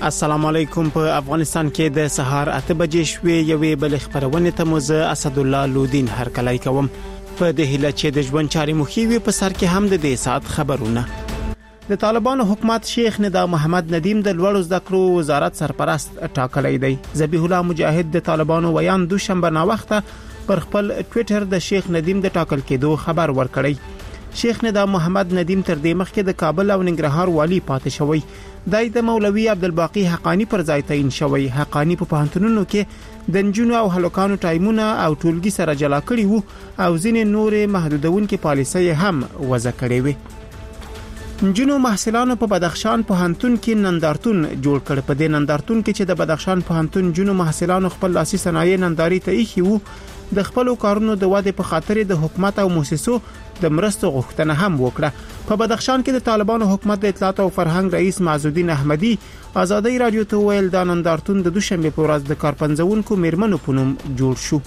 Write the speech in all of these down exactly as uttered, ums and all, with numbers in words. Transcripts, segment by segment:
السلام علیکم. په افغانستان کې د سهار اته بجې شوې یوې بل خبرونه ته موزه اسد الله لودین هر کلای کوم په د هله چې د ژوند چاري مخیوي په سر کې هم د دې سات خبرونه. د طالبانو حکومت شیخ ندا محمد ندیم د لوړو زده کړو وزارت سرپرست ټاکلی دی. ذبیح الله مجاهد د طالبانو ویان دوشنبه نا وخته پر خپل ټوئیټر د شیخ ندیم د ټاکل کېدو خبر ورکړی. شیخ ندا محمد ندیم تر دې مخکې د کابل او ننګرهار والی پاتې شوی. دای د مولوی عبدالباقی حقانی پر ځای تعین شوی. حقانی په پوهنتونونو کې د نجونو او هلکانو ټایمونه او ټولګي سره جلا کړي وو او ځینې نورې محدودونکې پالیسۍ هم وضع کړې وې. نجونو محصلانو په بدخشان پوهنتون کې نندارتون جوړ کړ. په دې نندارتون کې چې د بدخشان پوهنتون نجونو محصلانو خپل لاسي صنایع ننداري ته ایښي وو، د خپل کارونو د واده په خاطر د حکومت او مؤسسو د مرستو غوښتنه هم وکړه. په بدخشان کې د طالبانو حکومت د اطلاعات او فرهنګ رئیس معزالدین احمدی آزادی رادیو ته ویل دا نندارتون د دوشنبه په ورځ د کارپنځونکو میرمنو په نوم جوړ شو.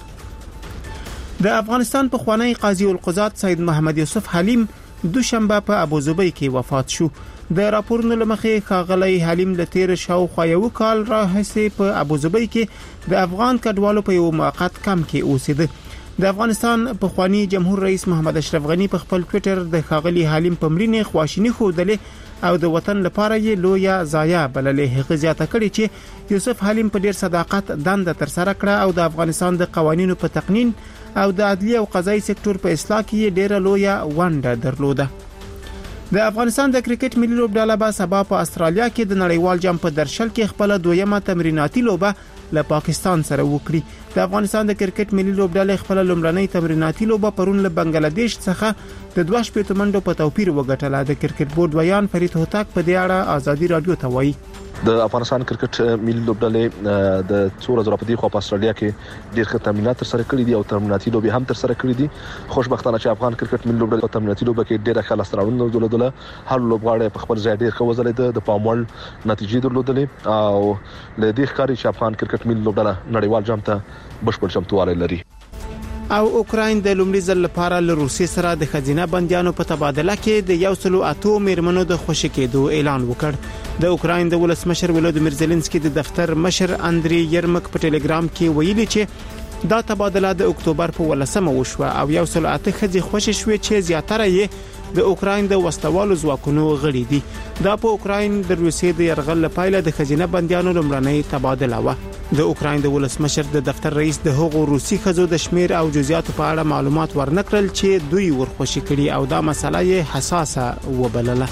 د افغانستان په خوانی قاضي القضات سید محمد یوسف حلیم دوشنبه په ابوظبي کې وفات شو. د راپورونو لمخې ښاغلی حلیم له تیر شاوخوا یو کال راهیسې په ابوظبي کې د افغان کډوالو په یو موقت کمپ کې اوسېده. د افغانستان په خوانی جمهور رئیس محمد اشرف غنی په خپل ټوئیټر د ښاغلی حلیم په مړینې خواشینی خوده او د وطن لپاره یې لویه ضایعه بللې. هغه زیاته کړې چې یوسف حلیم په ډیر صداقت دنده تر سره کړه او د افغانستان د قوانینو په تقنین او د عدلیه او قضایي سکتور په اصلاح کې ډیره لویه ونډه درلوده. د افغانستان د کرکټ ملي لوبډله به سبا په استرالیا کې د نړیوال جام په درشل کې خپل دویمه تمریناتي لوبه له پاکستان سره وکړي. د افغانستان د کرکټ ملي لوبډله خپل لومړنۍ تمریناتي لوبه پرون له بنگلاديش څخه د دوه شپږ منډو په توپیر وګټله. د کرکټ بورډ ویان فرید هوتک په دې اړه آزادي رادیو ته وایي. د افغانستان کرکټ ملي لوبډلې د څو ورځې راپدې خو په استرالیا کې ډېر ښه تمرینات تر سره کړي دي او تمریناتي لوبې هم تر سره کړي دي. خوشبختانه چې افغان کرکټ ملي لوبډلې په تمریناتي لوبه کې ډېر ښه لاستراوړنه درلوده. هر لوبغاړی په خپل ځای ډېر ښه وځلېده، د پاموړ نتیجې درلودلې او له دې ښکاري چې افغان کرکټ ملي لوبډله نړیوال جام ته بشپړ چمتووالی لري. او اوکراین د لومړي ځل لپاره له روسیې سره د خزینه بندیانو په تبادله کې د یو سلو اتو میرمنو د خوشی کېدو اعلان وکړ. د اوکراین د ولسمشر ولودمیر زيلنسکي د دفتر مشر اندري يرمک په ټلګرام کې ویلي چې دا تبادله د اکتوبر په ولسمه وشوه او یو سلو اته خزي خوشی شوې چې زیاتره یې د اوکراین د وسوالو ځواکونو غړي دي. دا په اوکراین د روسیې د يرغل لپاره د خزینه بندیانو لمړنۍ تبادله و. د اوکراین د ولسمشر د دفتر رئیس د هغو روسي خزو د شمیر او جزئیاتو په اړه معلومات ورنکړل چې دوی ورخوشي کړي او دا مسله یې حساسه وبلله.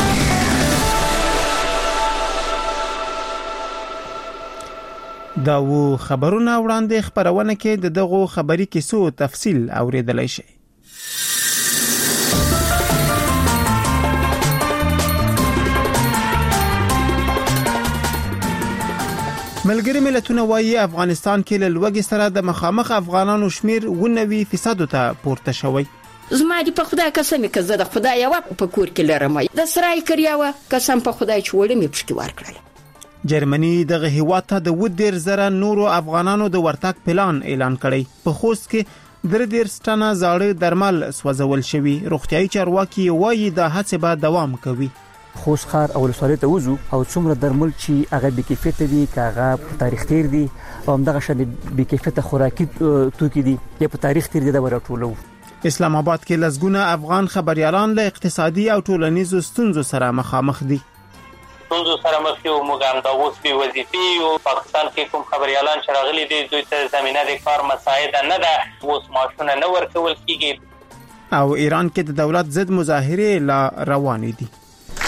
دا و خبرونه وړاندې خبرونه کې د دغو خبري کیسو تفصیل اوریدلای شي. ملګری ملتونه وايي افغانستان کې له لوګي سره د مخامخ افغانانو شمیر نوي فیصد ته پورته شوی. زما دې په خدای قسم کې زه د خدای یو په کور کې لرم. د سرای کړیاوه قسم په خدای چې وړم یې پښتي ورکړل. جرمني دغه هیواد ته د ودیر زره نورو افغانانو د ورتګ پلان اعلان کړی. په خوست کې در دیر ستنه زاړه درمل سوځول شوی. روغتيایي چارواکي وايي د هڅې به دوام کوي. خوست ښار او ولسوالۍ ته وځو او څومره درمل چې هغه بې کیفیته دي، هغه په تاریخ تیر دي او همدغه شان بې کیفیته خوراکي توکي دي یا په تاریخ تیر دي دا ورټولو. اسلام آباد کې لسګونه افغان خبريالان له اقتصادي او ټولنیزو ستونزو سره مخامخ دي. ستونزو سره مخ یو موږ هم د وظیفې وظیفې او پاکستان کې کوم خبريالان چې راغلي دي دوی ته زمينه د کار مساعده نه ده، اوس معاشونه نه ورکول کیږي. او ایران کې د دولت ضد مظاهره لا روانې دي.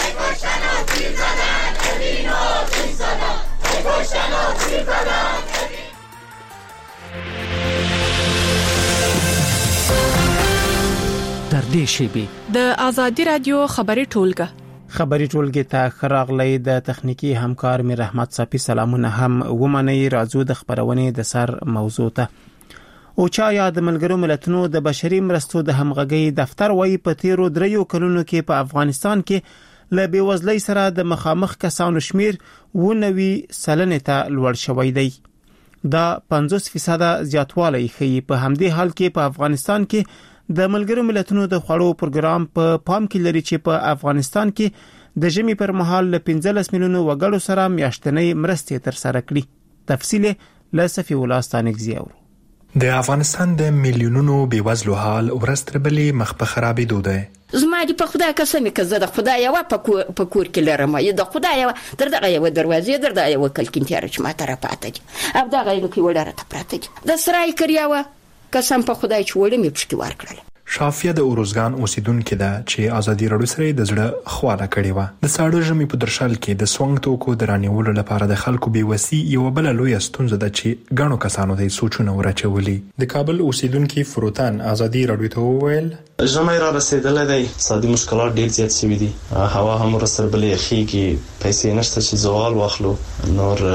در دې شیبه د آزادی رادیو خبري ټولګه خبري ټولګه ته خراغلی د تخنیکی همکار مې رحمت صافي سلامونه هم ومني. راځو د خبرونه د سر موضوع ته. او چا یا د ملګرو ملتونو د بشري مرستو د همغږي دفتر وایي په تیرو دریو کلونو کې په افغانستان کې له بیوزلۍ سره د مخامخ کسانو شمیر نوي سلنې ته لوړ شوی دی. دا پنځوس فیصد زیاتوالی ښیي. په همدې حال کې په افغانستان کې د ملګرو ملتونو د خوړو پروګرام په پام کې لري چې په افغانستان کې د ژمي پر مهال له پنځلس میلیونو وګړو سره میاشتنۍ مرستې تر سره کړي. تفصیل له صفي الله ستانکزي اورو. د افغانستان د میلیونونو بیوزلو حال ورځ تر بلې مخ په خرابېدو دی. زما دې په خدای قسم که زه د خدای یوه په کور کې لرم، د خدای یوه تر دغه یوه دروازې در دغه یوه کلکین تیاره چې ما ته راپاته دي او دغه یو کې وړه راته پراته دي. د سرای کریاوه قسم په خدای چې وړه مې پشکې ورکړله. شافیه د اوروزګان اوسیدونکې ده چې ازادي راډیو سره د زړه خواله کړې وه. د ساړه ژمي په درشل کې د سونګ توکو د رانیولو لپاره د خلکو بېوسي یوه بله لویه ستونزه ده چې ګڼو کسانو ته یې سوچونه ورچولي. د کابل اوسیدونکي فروتن ازادي راډیو ته وویل ژمی را رسېدلی دی، اقتصادي مشکلات ډېر زیات شوي دي، هوا هم ورځ تر بلې یخېږي، پیسې نشته چې زغال واخلو، نور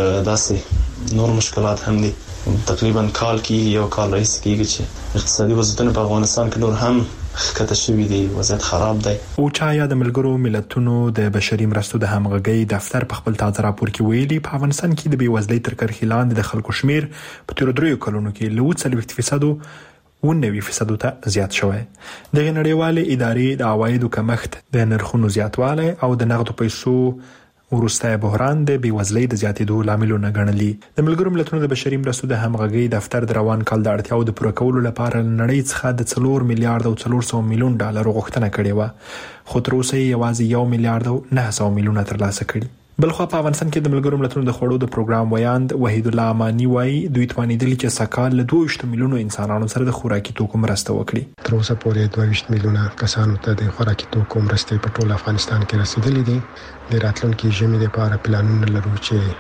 داسې نور مشکلات هم دي. تقریبا کال کې یو کال راهیسې کېږي چې اقتصادي وضعیتونه په افغانستان کې نور هم ښکته شوي دي، وضعیت خراب دی. اوچا یا د ملګرو ملتونو د بشري مرستو د همغږۍ دفتر په خپل تازه راپور کې ویلي په افغانستان کې د بېوزلۍ تر کرښې لاندې د خلکو شمیر په تېرو دریو کلونو کې له اووه څلوېښت فیصدو اووه نوي فیصدو ته زیات شوی. دغې نړیوالې ادارې د عوایدو کمښت، د نرخونو زیاتوالی او د نغدو پیسو وروستی بحران د بېوزلۍ د زیاتېدو لاملونه ګڼلي. د ملګرو ملتونو د بشري مرستو د همغږۍ دفتر د روان کال د اړتیاو د پوره کولو لپاره له نړۍ څخه د څلور میلیارډ او څلور سوه میلیون ډالرو غوښتنه کړې وه، خو تر اوسه یې یوازې یو میلیارډ او نهه سوه میلیونه ترلاسه کړي. بلخوا په افغانستان کې د ملګرو ملتونو د خوړو د پروګرام ویاند وحید الله امانی وایي دوی توانېدلي چې سږ کال له دوه ویشت میلیونو انسانانو سره د خوراکي توکو مرسته وکړي. تر اوسه پورې دوه ویشت میلیونه کسانو ته د خوراکي توکو مرستې په ټول افغانستان کې رسیدلې دي. د راتلونکي ژمي لپاره پلانونه لرو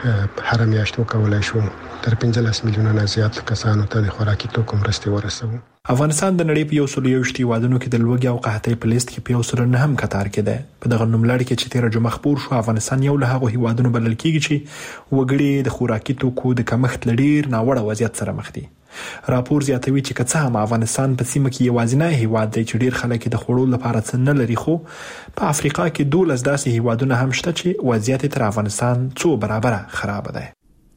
چې هر میاشت وکولای شو تر پنځلس میلیونه نه زیات کسانو ته د خوراکي توکو مرستې ورسوو. افغانستان د نړۍ په یو سل یوویشت هیوادونو کې د لوږې او قحطۍ په لیست کې په یو سل نهم کتار کې دی. په دغه نوملړ کې چې تېره جمعه خپور شو، افغانستان یو له هغو هیوادونو بلل کېږي چې وګړي د خوراکي توکو د کمښت له ډېر ناوړه وضعیت سره مخ دي. راپور زیاتوي چې که څه هم افغانستان په سیمه کې یوازینی هیواد دی چې ډېر خلک د خوړو لپاره څه نه لري، خو په افریقا کې دولس داسې هیوادونه هم شته چې وضعیت تر افغانستان څو برابره خراب دی.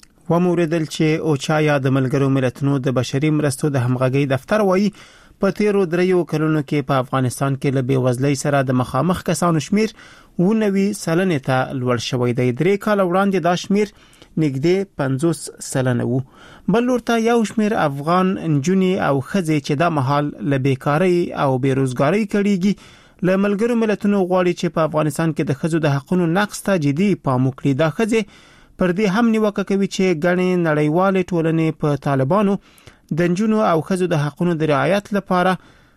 وموردل چې اوچا یا د ملګرو ملتونو د بشري مرستو د همغږۍ دفتر وایي په تیرو دریو کلونو کې په افغانستان کې له بېوزلۍ سره د مخامخ کسانو شمیر اووه نوي سلنې ته لوړ شوی دی. درې کاله وړاندې دا شمیر نږدې پنځوس سلنه وو. بل لورته یو شمیر افغان نجونې او ښځې چې دا مهال له بیکارۍ او بیروزګارۍ کړيږي له ملګرو ملتونو غواړي چې په افغانستان کې د ښځو د حقوقو نقض ته جدي پام وکړي. دا ښځې پر دې هم نیوکه کوي چې ګڼې نړیوالې ټولنې په طالبانو د نجونو او ښځو د حقوقو د رعایت لپاره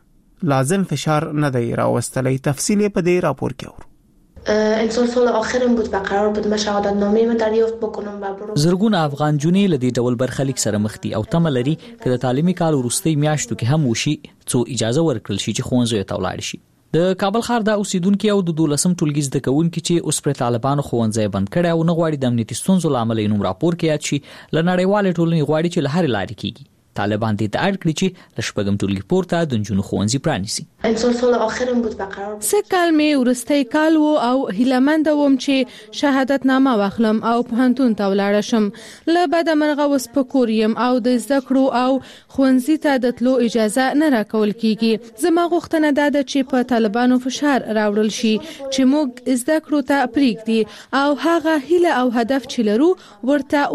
لازم فشار نه دی راوستلی. تفصیل په دې راپور کې اورو. امسال سال آخرم بود و قرار بود من شهادتنامه من دریافت بکنم و برو. زرګونه افغان جونې له دې ډول برخلیک سره مخ دي او تمه لري چې د تعلیمي کال وروستۍ میاشتو کې هم وشي څو اجازه ورکړل شي چې ښوونځیو ته ولاړ شي. د کابل ښار د اوسیدونکو او د دولسم ټولګي زده کوونکو چې اوس پر طالبانو ښوونځي بند کړي او نه غواړي د امنیتي ستونزو لامل یې نوم راپور کې یاد شي، له نړیوالې ټولنې غواړي چې له هرې لارې کېږي طالبان دې ته اړ کړي چې له شپږم ټولګي پورته د نجونو ښوونځي پرانیسي. امسال سال آخرم بود و قرار بود سه کال می ورستی کال وو او هیلمند وم چې شهادتنامه واخلم او پوهنتون ته ولاړ شم. له بد مرغه وس پکوریم او د زده کړو او ښوونځي ته د تلو اجازه نه راکول کیږي. زما غوښتنه دا ده چې په طالبانو فشار راوړل شي چې موږ زده کړو ته پریږدي او هغه هیله او هدف چې لرو ورته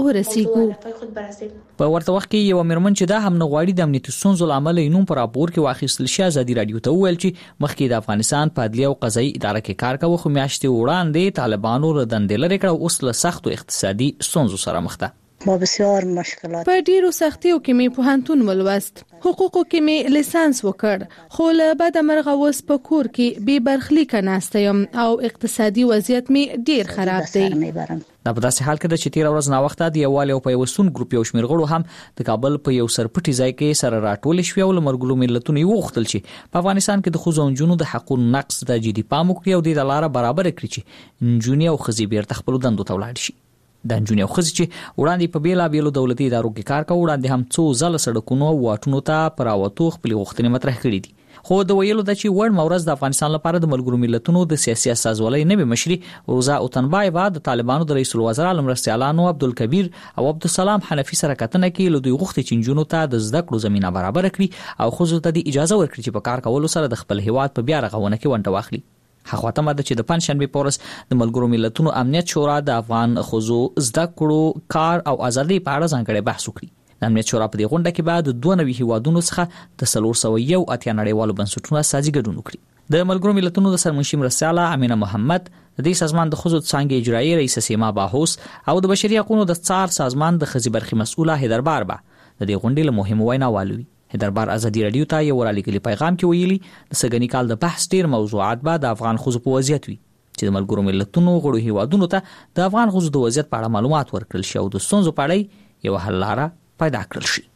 ورسیږو. په ورته وخت کې یو مرمن چې دا هم نه غواړي د امنیتي ستونزو لامل یې نوم پر راپور کې واخیستل شي، ازادي راډیو ته وویل چې مخکې د افغانستان په عدلیه او قضایي اداره کې کار کوي، خو میاشتې وړاندې طالبانو له دندې لرې کړ او اوس له سختو اقتصادي ستونزو سره مخ ده. با بسیار مشکلات په ډیرو سختیو کې می پوهنتون ولوست، حقوقو کې می لیسانس وکړ، خو له بد مرغه وس په کور کې بې برخلیکه ناسته یم او اقتصادي وضعیت می ډیر خراب دی. دا په داسې حال کې ده چې تیر ورځ نا وخت د یووالي او پیوستون ګروپ یو شمېر غړو هم د کابل په یو سرپټي ځای کې سره راټول شوي او له مرګلو ملتونو یې وغوښتل چې په افغانستان کې د ښځو او نجونو د حقوقو نقض ته جدي پام وکړي او دې ته لاره برابره کړي چې نجونې او ښځې بیرته خپلو دندو ته ولاړ شي. د نجونې او ښځې چې وړاندې په بېلابېلو دولتي ادارو کې کار کوي، وړاندې هم څو ځله سړکونو او واټونو ته په راوتو خپلې غوښتنې مطرح کړي دي. خو د ویلو ده چې وړ مورز د افغانستان لپاره د ملګرو ملتونو د سیاسي استازولۍ نوي مشري روزا اوتنبایوا د طالبانو د رئیس الوزرا لمرستیالانو عبدالکبیر او عبدالسلام حنفي سره کتنه کې له دوی غوښتي چې نجونو ته د زده کړو زمينه برابر کړي او ښځو ته د اجازه ورکړي چې په کار کولو سره د خپل هیواد په بیا رغونه کې ونډه واخلي. هغه ته مده چې د پنځشنبه پورس د ملګرو ملتونو امنیت شورا د افغان خزو زده کړو کار او ازادي په اړه ځانګړي بحث وکړي. د امنیت شورا په دې غونډه کې بعد دوه نوي هیوادونو څخه د څلور سوه یو اتیا نړیوالو بنسټونو سازي ګډون وکړي. د ملګرو ملتونو د سرمنشي مرستیاله امینه محمد، د دې سازمان د خزو څنګه اجرایي رئیس سیما باهوس او د بشري حقوقو د څار سازمان د خزي برخي مسؤله هیدربار با د دې غونډې له مهمو ویناوالوي. هیدربار ازادي رادیو ته یو وړاندې پیغام کې ویلي د سګنی کال د بحث ډیر موضوعات به د افغان خزو په وضعیت وي چې د ملګرو ملتونو غړو هیوادونو ته د افغان خزو د وضعیت په اړه معلومات ورکړل شي او د ستونزو په اړه یو حل لاره پیدا کړل شي.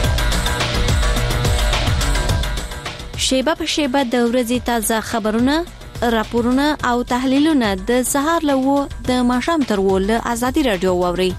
شیبه په شیبه د ورځې تازه خبرونه، راپورونه او تحلیلونه د سهار لوو د ماښام تر ول ازادي رادیو ووري.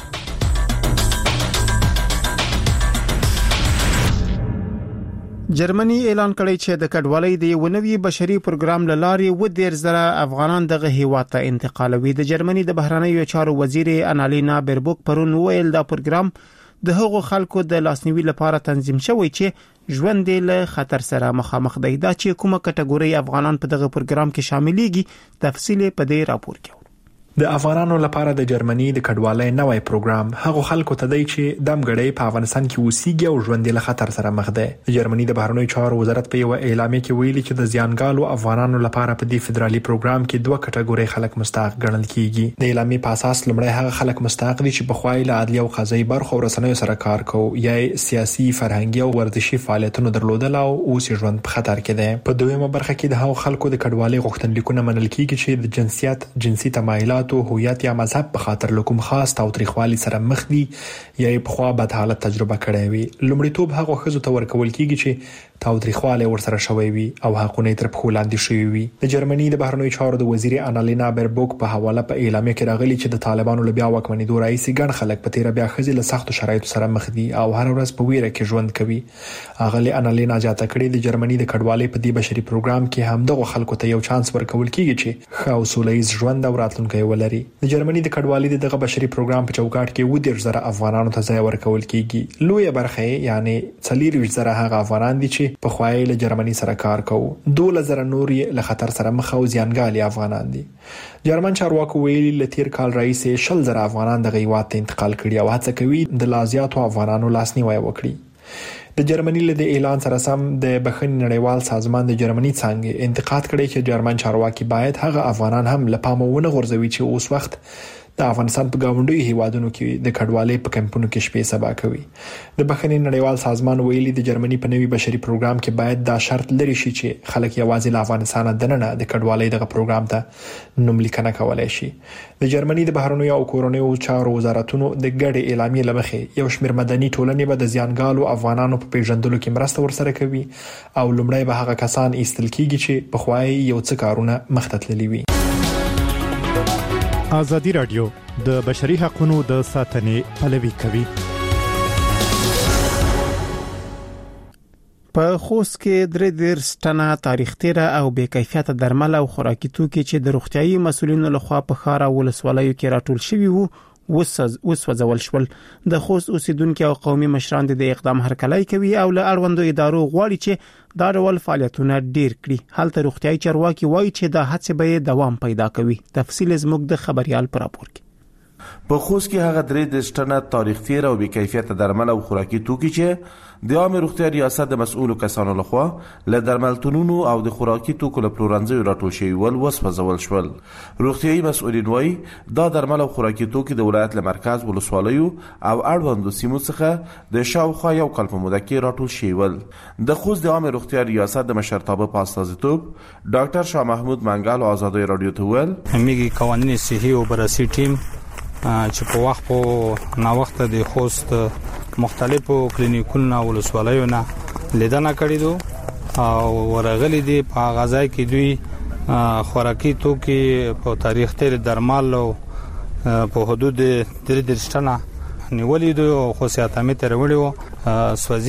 جرمني اعلان کړی چې د کډوالۍ د ونوي بشري پروګرام لارې و ډیر زره افغانان دغه هیواد ته انتقالوي. د جرمني د بهرنیو چارو وزیر انالینا بیربوک پرون ویل دا پروګرام د هغو خلکو د لاسنیوي لپاره تنظیم شوی چې ژوند له خطر سره مخامخ دی. دا چې کومه کټګوري افغانان په دغه پروګرام کې شاملېږي تفصیل په دې راپور کې. د افغانانو لپاره د جرمني د کډوالۍ نوې پروګرام هغه خلکو ته دی چې دمګړی په افغانستان کې اوسېږي او ژوند له خطر سره مخ دی. د جرمني د بهرنیو چارو وزارت په یو اعلامیه کې ویلي چې د زیانګالو افغانانو لپاره په دې فدرالي پروګرام کې دوه کټګوري خلک مستحق ګڼل کیږي. د اعلامیې په اساس لومړی هغه خلک مستحق دي چې په خوای له عدلي او قضایي برخو ورسنوي سره کار کوي یا سیاسي، فرهنګي او ورزشي فعالیتونو درلودل او اوس ژوند په خطر کې دی. په دویمه برخه کې د هغو خلکو د کډوالۍ غوښتنلیکونه منل کیږي چې د جنسیت، جنسي تمایلات او هویت یا مذهب په خاطر لکم خاص تاوتریخوالي سره مخ دي یا په خوا بد حالت تجربه کړې وي. لومړیتوب هغه خزو ته ورکول کیږي چې تاوتریخوالي ورسره شوی وي او حقونه تر په وړاندې شوی وي. د جرمني د بهرنیو چارو د وزیر انالینا بیربوک په حواله په اعلامیه کې راغلي چې د طالبانو لبیا واکمنۍ دوه رئیس ګڼ خلک په تیر بیا خزي له سختو شرایطو سره مخ دي او هر ورځ په ویره کې ژوند کوي. اغلی انالینا جاته کړي د جرمني د کډوالۍ په دې بشري پروګرام کې هم دغه خلکو ته یو چانس ورکول کیږي چې ښه او سولهییز ژوند او راتلونکی ولري. د جرمني د کډوالۍ دغه بشري پروګرام په چوکاټ کې و ډیر زره افغانانو ته ځای ورکول کیږي. لوی برخه یعنی څلور زره هغه افغانان دي چې په خوای له جرمني سره کار کوي. دوه زره نور له خطر سره مخ او زیانګالي افغانان دي. جرمن چارواکو ویلي ل تیر کال رئیس شل زره افغانان د هیواد ته انتقال کړي او هڅه کوي د لازیاتو افغانانو لاسنیوي وکړي. د جرمني له اعلان سره سم د بخښنې نړیوال سازمان د جرمني څنګه انتقاد کړي چې جرمن چارواکي باید هغه افغانان هم له پامه ونه غورځوي چې اوس وخت د افغانستان په گاونډي هیوادونو کې د کډوالۍ په کمپونو کې شپې سبا کوي. د بخښنې نړیوال سازمان ویلي د جرمني په نوي بشري پروګرام کې باید دا شرط لري شي چې خلک یوازې له افغانستان دننه د کډوالۍ دغه پروګرام ته نوم لیکنه کولای شي. د جرمني د بهرنیو او کورنیو چارو وزارتونو د ګډې اعلامیې لمخې یو شمېر مدني ټولنې به د زیانګالو افغانانو په پیژندلو کې مرسته ورسره کوي او لومړی به هغه کسان ایستل کیږي چې په خوای یو څه کارونه مخ ته تللي وي. ازادي رادیو د بشري حقوقو د ساتنې پلوي کوي. په خوست کې درې دیرش ټنه تاریخ تیره او بې کیفیته درمل او خوراکي توکي چې د روغتيایي مسولینو لخوا په ښار او ولسوالیو کې راټول شوي وو وسوځول شول. د خوست اوسیدونکو او قومي مشران د اقدام هرکلی کوي او له اړوندو ادارو غواړي چې دا ډول فعالیتونه ډیر کړي. هلته روغتيایي چارواکي وایي چې دا هڅه به دوام پیدا کوي. تفصیل زموږ د خبريال پر راپور کې. په خوست کې هغه درې دیرش ټنه تاریخ تیر او بې کیفیته درمل او خوراکي توکي چې د عامه روغتیا ریاست د مسؤلو کسانو لخوا له درملتونونو او د خوراکي توکو له پلورنځیو راټول شوي ول وسوځول شول. روغتيایي مسؤلین وایي دا درمل او خوراکي توکي د ولایت له مرکز ولسوالیو او اړوندو سیمو څخه د شاوخوا یو کال په موده کې راټول شوي ول. د خوست د عامه روغتیا ریاست د مشرتابه په استازیتوب ډاکټر شاه محمود منګل آزادۍ رادیو ته ویل همغه قوانین صحي او بررسي ټیم چې په وخت په نا وخت د خوست مختلفو کلینیکونو او ولسوالیونو لیدنه کړې دو او ورغلي دي په غذای کې دوی خوراکي توکي په تاریخ تیر درمل او په حدود درې دیرش ټنه نیولې دي او خو سیاتامه تر وړو سوځيږي.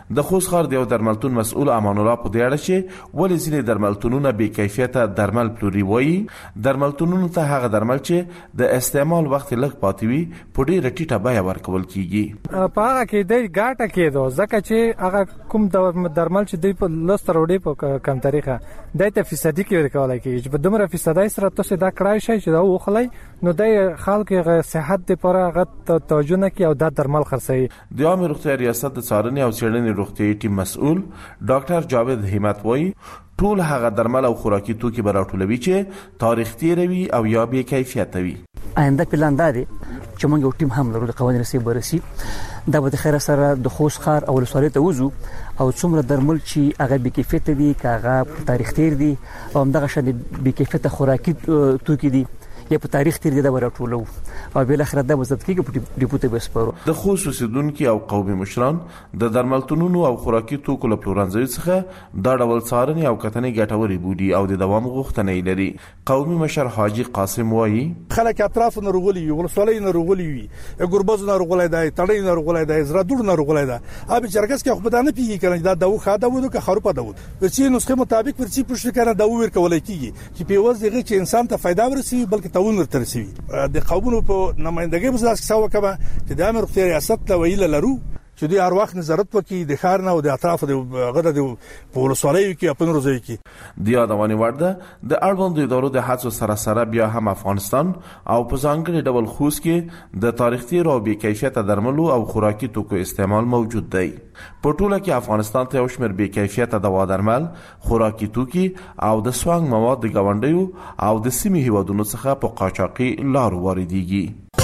د خوست ښار د یو درملتون مسؤل امان الله په دې اړه چې ولې ځینې درملتونونه بې کیفیته درمل پلوري وایي درملتونونو ته هغه درمل چې د استعمال وخت لږ پاتې وي په ډېره ټیټه بیه ورکول کیږي. په هغه کې د ګاټه کېدو ځکه چې هغه کوم درمل چې دوی په لس تروړي په کم طریقه د ته فیصدي کې ورکول کیږي په دومره فیصدي سره تاسو دا کړای شي چې دا وخلای نو د خلکو صحت لپاره هغه توجه نه کوي او دا درمل خرڅوي. د عامه روغتیا ریاست د څارنې او څېړنې روغتیايي ټیم مسؤل ډاکټر جاوید همت وایي ټول هغه درمل او خوراکي توکي به راټولوي چې تاریخ تیروي او یا بې کیفیته وي. آینده پلان دی چې موږ یو ټیم هم لرو د قوانینو سي برسي دا به د خیر سره د خوست ښار او ولسوالۍ ته وځو او څومره درمل چې هغه بې کیفیته دي کاغه تاریخ تیر دي او همدغه شان بې کیفیته خوراکي توکي دي یا په تاریخ تیر دي دا ورټولو او بل اخر دا وزت کیږي په ډیپوټي بسپارو. د خوست اوسیدونکو او قومي مشران د درملتونونو او خوراکي توکو له پلورنځي څخه دا ډول څارنې او کتنې ګټوري بودي او د دوام غوښتنې لري. قومي مشر حاجی قاسم وایي خلک اطراف نه رغولي وي ولسوالۍ نه رغولي وي ګوربز نه رغولای دی تړې نه رغولای دی زرادور نه رغولای دی اب چرګس کې خو بدانه پیږي کنه دا دو خاده ودو که خروپه دو په چې نسخه مطابق ورچی پښه کنه دا ور کولای کیږي چې په وځ دغه چې انسان ته फायदा ورسي بلکې تاون ورته رسي. د قومونو په نمائندګۍ په ځای کې څه وکړه چې د امر روغتیا ریاست له ویل لرو چې د هر وخت نظارت وکړي د ښار نه او د اطراف د غره د پولیسوالۍ کې خپل روزي کې د یادونه ورده د اړوند ادارو د هڅو سره سره بیا هم افغانستان او په ځانګړي ډول خوست کې د تاریخ تیر او بې کیفیته درملو او خوراکي توکو استعمال موجود دی. په ټوله کې افغانستان ته وشمیر بې کیفیته دوا درمل خوراکي توکي او د سوانګ مواد د گاونډیو او د سیمې هیوادونو څخه په قاچاقي لارو واردېږي.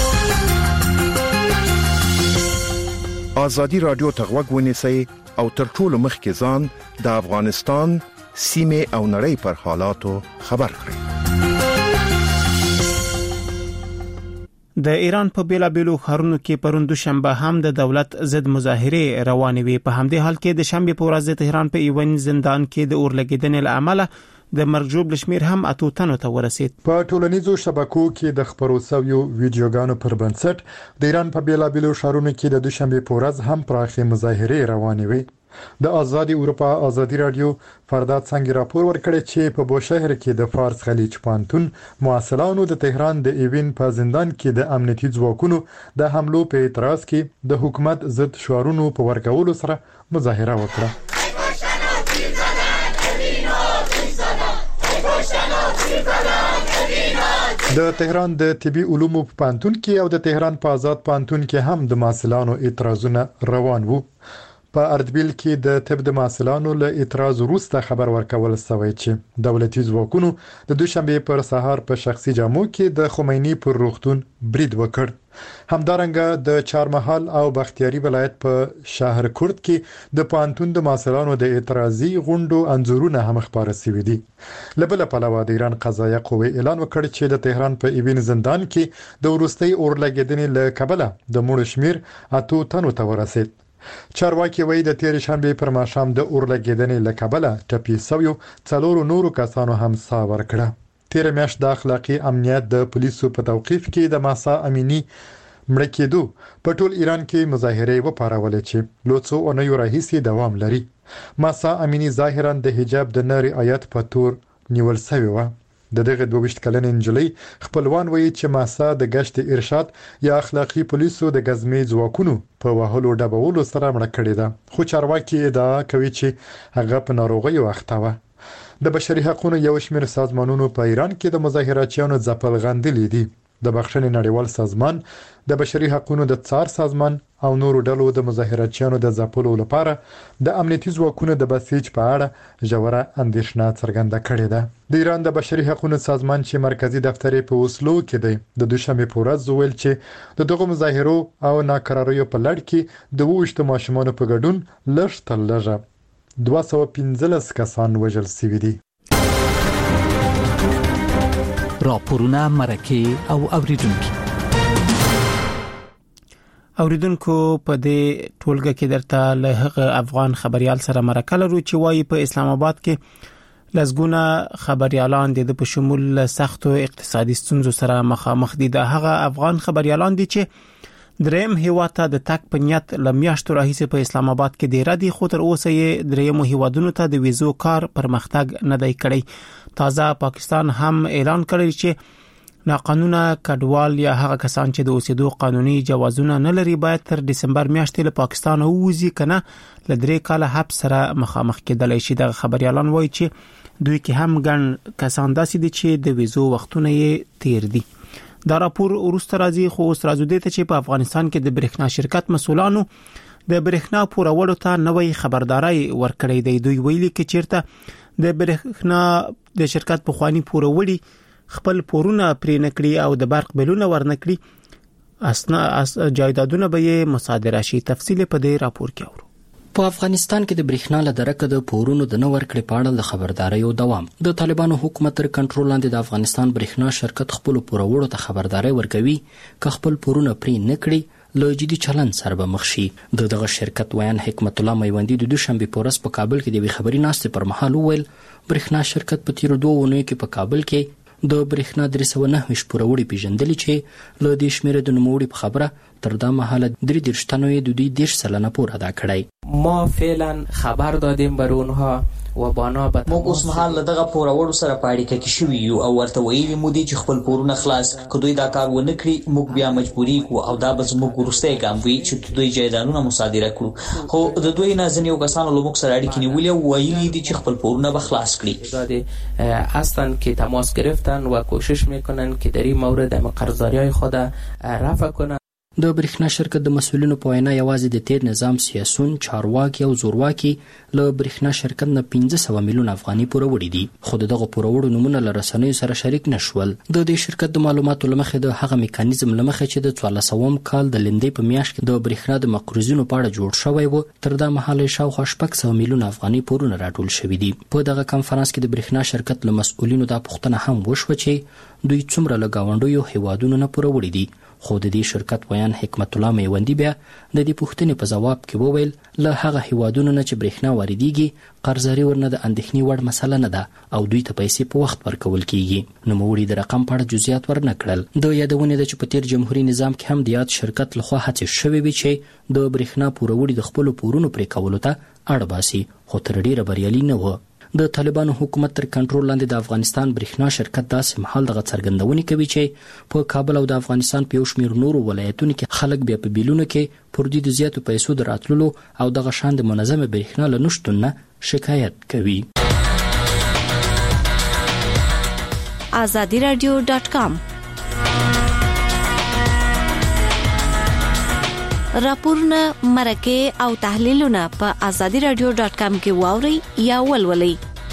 آزادی رادیو ته غوږ ونیسئ او تر ټولو مخکې ځان د افغانستان سیمې او نړۍ پر حالاتو خبر کړئ. د ایران په بیلابیلو ښارونو کې پرون دوشنبه هم د دولت ضد مظاهره روانې وي. په همدې حال کې د شنبه په ورځ د تهران په ایوان زندان کې د اورلګیدنې له امله د مرجوب لشمیر هم اتو تنو ته ورسید. په ټولنیزو شبکو کې د خبرو سویو ویډیوګانو پر بنسټ د ایران په بیلابیلو ښارونو کې د دوشنبه په ورځ هم پراخه مظاهره روانې وي. د آزادی اروپا آزادی رادیو فرداد څنګه راپور ورکړی چې په بوشهر کې د فارس خلیج پانتون مواصلانو د تهران د ایوین په زندان کې د امنیتي ځواکونو د حملو په اعتراض کې د حکومت ضد شعارونو په ورکولو سره مظاهره وکړه. د تهران د طبي علومو په پانتون کې او د تهران په آزاد پانتون کې هم د ماسلانو اعتراضونه روان وو. په اردبیل کې د طب د ماسلانو له اعتراض وروسته خبر ورکول شوی چې دولتي ځواکونو د دوشنبه پر سهار په شخصي جامو کې د خمینی پر روغتون برید وکړ. همدارنګه د چارمحال او بختیاری ولایت په شهر کورد کې د پانتون د ماسلانو د اعتراضي غونډو انځورونه هم خبره شوي دي. لبل پلوه د ایران قضایه قوه اعلان وکړ چې د تهران په ایوین زندان کې د ورستۍ اورلګیدنې له کبله د مړو شمیر اتو تنو ته ورسید. چارواکي وایي د تیر شنبه پر ماښام د اورلګیدنې له کبله ټپي سویو څلورو نورو کسانو هم ساه ورکړه. تیر میاشت د اخلاقی امنیت د پولیسو په توقیف کې د ماسا امینی مړ کېدو په ټول ایران کې مظاهره وپارولې چې لوڅو اونیو راهیسې دوام لري. ماسا امینی ظاهرا د حجاب د نه رعایت په تور نیول شوی و. د دغه دوه کلن انجلۍ خپلوان وایي چې ماسا د گشت ارشاد یا اخلاقی پولیسو د غزمې ځواکونو په وهلو ډبولو سره مړ کړی ده. خو چارواکي ادعا کوي چې هغه په ناروغي واخته و. د بشري حقوقو یو شمېر سازمانونو په ایران کې د مظاهراتچیانو ځپل غندلې دي. د بخښنې نړیوال سازمان، د بشري حقوقو د څار سازمان او نورو ډلو د مظاهراتچیانو د ځپلو لپاره د امنیتي ځواکونو د بسیج په اړه ژوره اندېښنه څرګنده کړې ده. د ایران د بشري حقوقو سازمان چې مرکزی دفتر په اوسلو کې دی د دوشنبه په ورځ ویل چې د دغه مظاهرو او ناکراریو په لړ کې د وښته ماشومانو په ګډون لږ تر لږه دوه سوه پنځلس کسان وژل شوي دي. راپورونه مرکه او اوریدونکو اوریدونکو په دې ټولګه کې درته له هغه افغان خبريال سره مرکه لرو چې وايي په اسلام آباد کې لزګونه خبريالان د په شمول سختو اقتصادي ستونزو سره مخامخ دي. د هغه افغان خبريالان دي چې دریم هیواد ته د تک په نیت لمیاشتو راهیسې په اسلام آباد کې ډیر دي، خو تر اوسه یې دریمو هیوادونو ته د ویزو کار پرمختګ نه دی کړی. تازه پاکستان هم اعلان کړی چې ناقانونه کډوال یا هغه کسان چې د اوسېدو قانوني جوازونه نه لري باید تر دسمبر میاشتې له پاکستان ووځي، کنه ل درې کاله حبس سره مخامخ کېدلی شي. د خبريالان وایي چې دوی کې هم ګڼ کسان داسې دي چې د ویزو وختونه یې تیر دي. دا راپور ورسته راځي، خو اوس راځو دې ته چې په افغانستان کې د برېښنا شرکت مسولانو د برېښنا پورولو ته نوې خبرداري ورکړې ده. دوی ویلي چې چیرته د برېښنا د شرکت په خواني پورولي خپل پورونه پرې نکړي او د برق بلونه ورنکړي اسنا اس جایدادونه به مصادره شي. تفصیل په دې راپور کې اورو. په افغانستان کې د برېښنا له درکه د پورونو د نو ورکړې په اړه د خبرداري او دوام د طالبانو حکومت تر کنټرول لاندې د افغانستان برېښنا شرکت خپل پورولو ته خبرداري ورکوي که خپل پورونه پرې نکړي له جدي چلند سره به مخ شي. د دغه شرکت ویان حکمت الله میوندی د دوشنبه په ورځ په کابل کې د خبري ناستې پر مهال وویل برېښنا شرکت په تیر دوه ونو کې په کابل کې د برېښنا درې سوه نهه پورولي پیژندلې چې له دې شمیره د نوموړي په خبره تر دا مهاله درې دېرش تنو یې د دوی دېرش سلنه پور ادا کړی. ما فعلا خبر دادیم بر اونها و بانا به موږ اوس مهال له دغه پورولو سره په اړیکه کې شوي یو او ورته ویلي مو دي چې خپل پورونه خلاص که دوی دا کار ونه کړي موږ بیا مجبوري کوو او دا به زموږ وروستی ګام وي چې دوی جایدادونه مصادره کړو. خو د دوی نه ځینې کسانو له موږ سره اړیکې نیولې او ویلي دي چې خپل پورونه به خلاص کړي. هستند که تماس گرفتن و کوشش میکنن که در این مورد قرضداری‌های خود رفع کنند. د برېښنا شرکت د مسؤلینو په وینا یوازې د تیر نظام سیاسون چارواکي او زورواکي له برېښنا شرکت نه پنځه سوه میلیون افغاني پور وړي دي، خو دغه پور وړو نمونه له رسنیو سره شریک نشول. د دې شرکت د معلوماتو لمخې د هغه میکانیزم لمخې چې د څوارلسم کال د لندې په میاشت کې د برېښنا د مقرضینو په اړه جوړ شوی و تر دا مهاله شاوخوا شپږ سوه میلیون افغاني پورونه راټول شوي دي. په دغه کنفرانس کې د برېښنا شرکت له مسؤلینو دا پوښتنه هم وشوه چې دوی څومره له ګاونډیو هیوادونو نه پور وړي دي، خو د دې شرکت ویان حکمت الله میوندی بیا د دې پوښتنې په ځواب کې وویل له هغه هیوادونو نه چې برېښنا واردېږي قرضداري ورنه د اندېښنې وړ مسله نه ده او دوی ته پیسې په وخت ورکول کیږي. نوموړي د رقم په اړه جزئیات ورنه کړل. د یادونې ده چې په تیر جمهوریت نظام کې هم د یاد شرکت لخوا هڅې شوې وې چې د برېښنا پوروړي د خپلو پورونو پرې کولو ته اړ باسي، خو تر ډیره بریالي نه و. د طالبانو حکومت تر کنټرول لاندې د افغانستان برېښنا شرکت داسې مهال دغه څرګندونې کوي چې په کابل او د افغانستان په یو شمېر نورو ولایتونو کې خلک بیا په بیلونو کې پر دوی د زیاتو پیسو د راتللو او دغه شان د منظمه برېښنا له نشتون نه شکایت کوي. آزادی رادیو ډاټ کام راپورونه مرکه او تحلیلونه په آزادی رادیو ډاټ کام کې واوري یا ولولئ.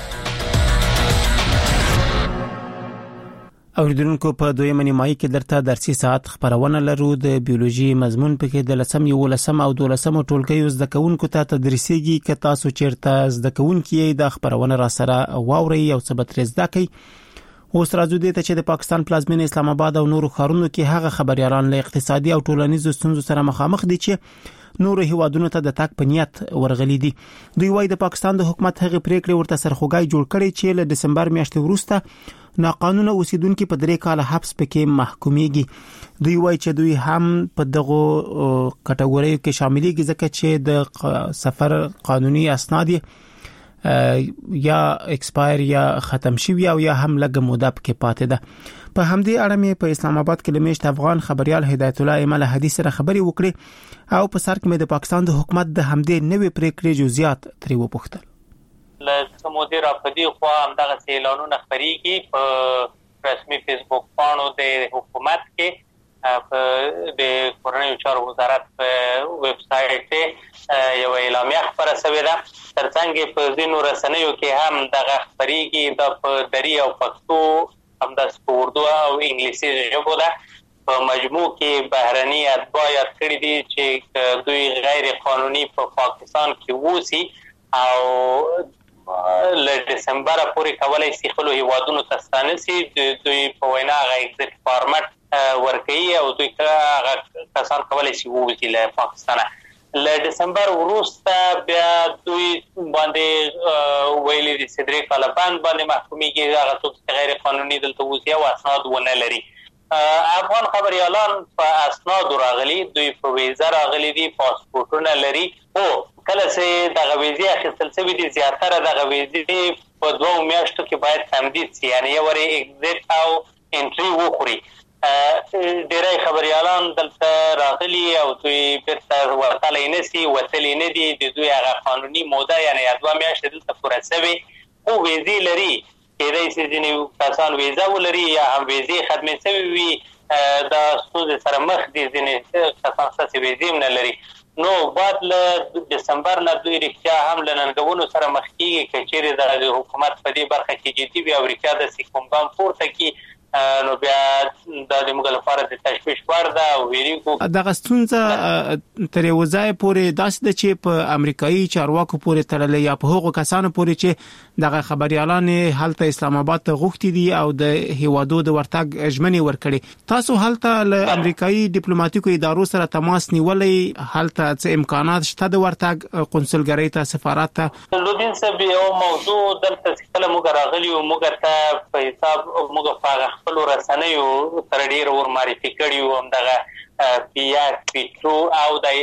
اوریدونکو په دویمه نیمایي کې درته درسي ساعت خبرونه لرو. د بیولوژي مضمون پکې د لسم یو لسم او دولسم ټولګیو زده کوونکو ته تدریسيږي. که تاسو چیرته زده کوونکي د خبرونه را سره واوري او څه به ترې زده کوئ. اوس راځو دې ته چې د پاکستان پلازمینه اسلام آباد او نورو ښارونو کې هغه خبريالان له اقتصادي او ټولنیزو ستونزو سره مخامخ دي چې نورو هیوادونو ته د تک په نیت ورغلي دي. دوی وايي د پاکستان د حکومت هغه پریکړې ورته سرخوږی جوړ کړي چې له دسمبر میاشتې وروسته ناقانونه اوسیدونکو په درې کاله حبس پکې محکوميږي. دوی وايي چې دوی هم په دغه کټګوریو کې شاملېږي ځکه چې د سفر قانوني اسناد یا ایکسپایر یا ختم شوی او یا هم لږه موده پکې پاتې ده. په همدې اړه مې په اسلام آباد کې لمشت افغان خبريال هدایت الله ایمل حدیث سره خبري وکړي او په سر کې مې د پاکستان د حکومت د همدې نوې پریکړې جزئیات ترې وپوښتل. له مدیر افدی خو هم دغه اعلانونه خبريږي په رسمي فیسبوک پاڼو د حکومت کې په د کورنیو چارو وزارت په ویب سټ یو اعلامیه خبره شوې ده. ترڅنګ په ځینو رسنیو کې هم دغه خبريږي د په دری او پښتو هم د اردو او انګلیسي ژبه ده. په مجموع کې بهرني اتباع یاد کړي دي چې دوی غیر قانوني په پاکستان کې ووسی او له دسمبر پورې کولای شي خپل هیوادونو ته ستانسي. دوی په وینا غا ایگزیټ فارمټ ورکوي او دوی هغه کسان کولای شي ووځي له پاکستانه. له دسمبر وروسته بیا دوی باندې ویلي دي چې درې کاله باندې باندې محکوميږي هغه څوک چې غیر قانوني دلته وځي او اسناد ونه لري. افغان خبريالان په اسناد راغلي، دوی په ویزه راغلي دي، پاسپورتونه لري. او کله چې د غویزي اخیستل شوی دي زیاتره د غویزي په دوه میاشتو کې باید تمدید شي، یعنی یو ری اگزیټ او انټری وخوري. ډیری خبريالان دلته راغلي او دوی بیرته ورتلی نه سي، وتلی نه دي، د دوی هغه قانوني موده یعنی دوه میاشتې دلته پوره شوې، خو ویزې لري. کېدای شي ځینې کسان ویزه ولري یا هم ویزې ختمې شوې وي، دا ستونزې سره مخ دي، ځینې کسان ستاسې ویزې هم نه لري. نو بعد له ډسمبر نه دوی رښتیا هم له ننګونو سره مخ کېږي که چیرې د حکومت په دې برخه کې جدي وي او رښتیا داسې کوم ګام پورته کړي، نو بیا دا د موږ لپاره د تشویش وړ ده او ویریږو. دغه ستونزه تر یو ځای پورې داسې ده چې په امریکایي چارواکو پورې تړلې یا په هغو کسانو پورې چې دغه خبريالان هلته اسلام آباد ته غوښتي دي او د هیوادو د ورتګ ژمنې ورکړي. تاسو هلته له امریکایي ډیپلوماټیکو ادارو سره تماس نیولې؟ هلته څه امکانات شته د ورتګ قونسلګرۍ ته، سفارت ته؟ لودین صاحب یو موضوع دلته کله موږ راغلي او موږ ته په حساب موږ په خپل رسنیو سره ډیر ور معرفي کړي وو، همدغه پی آر پی ټو او د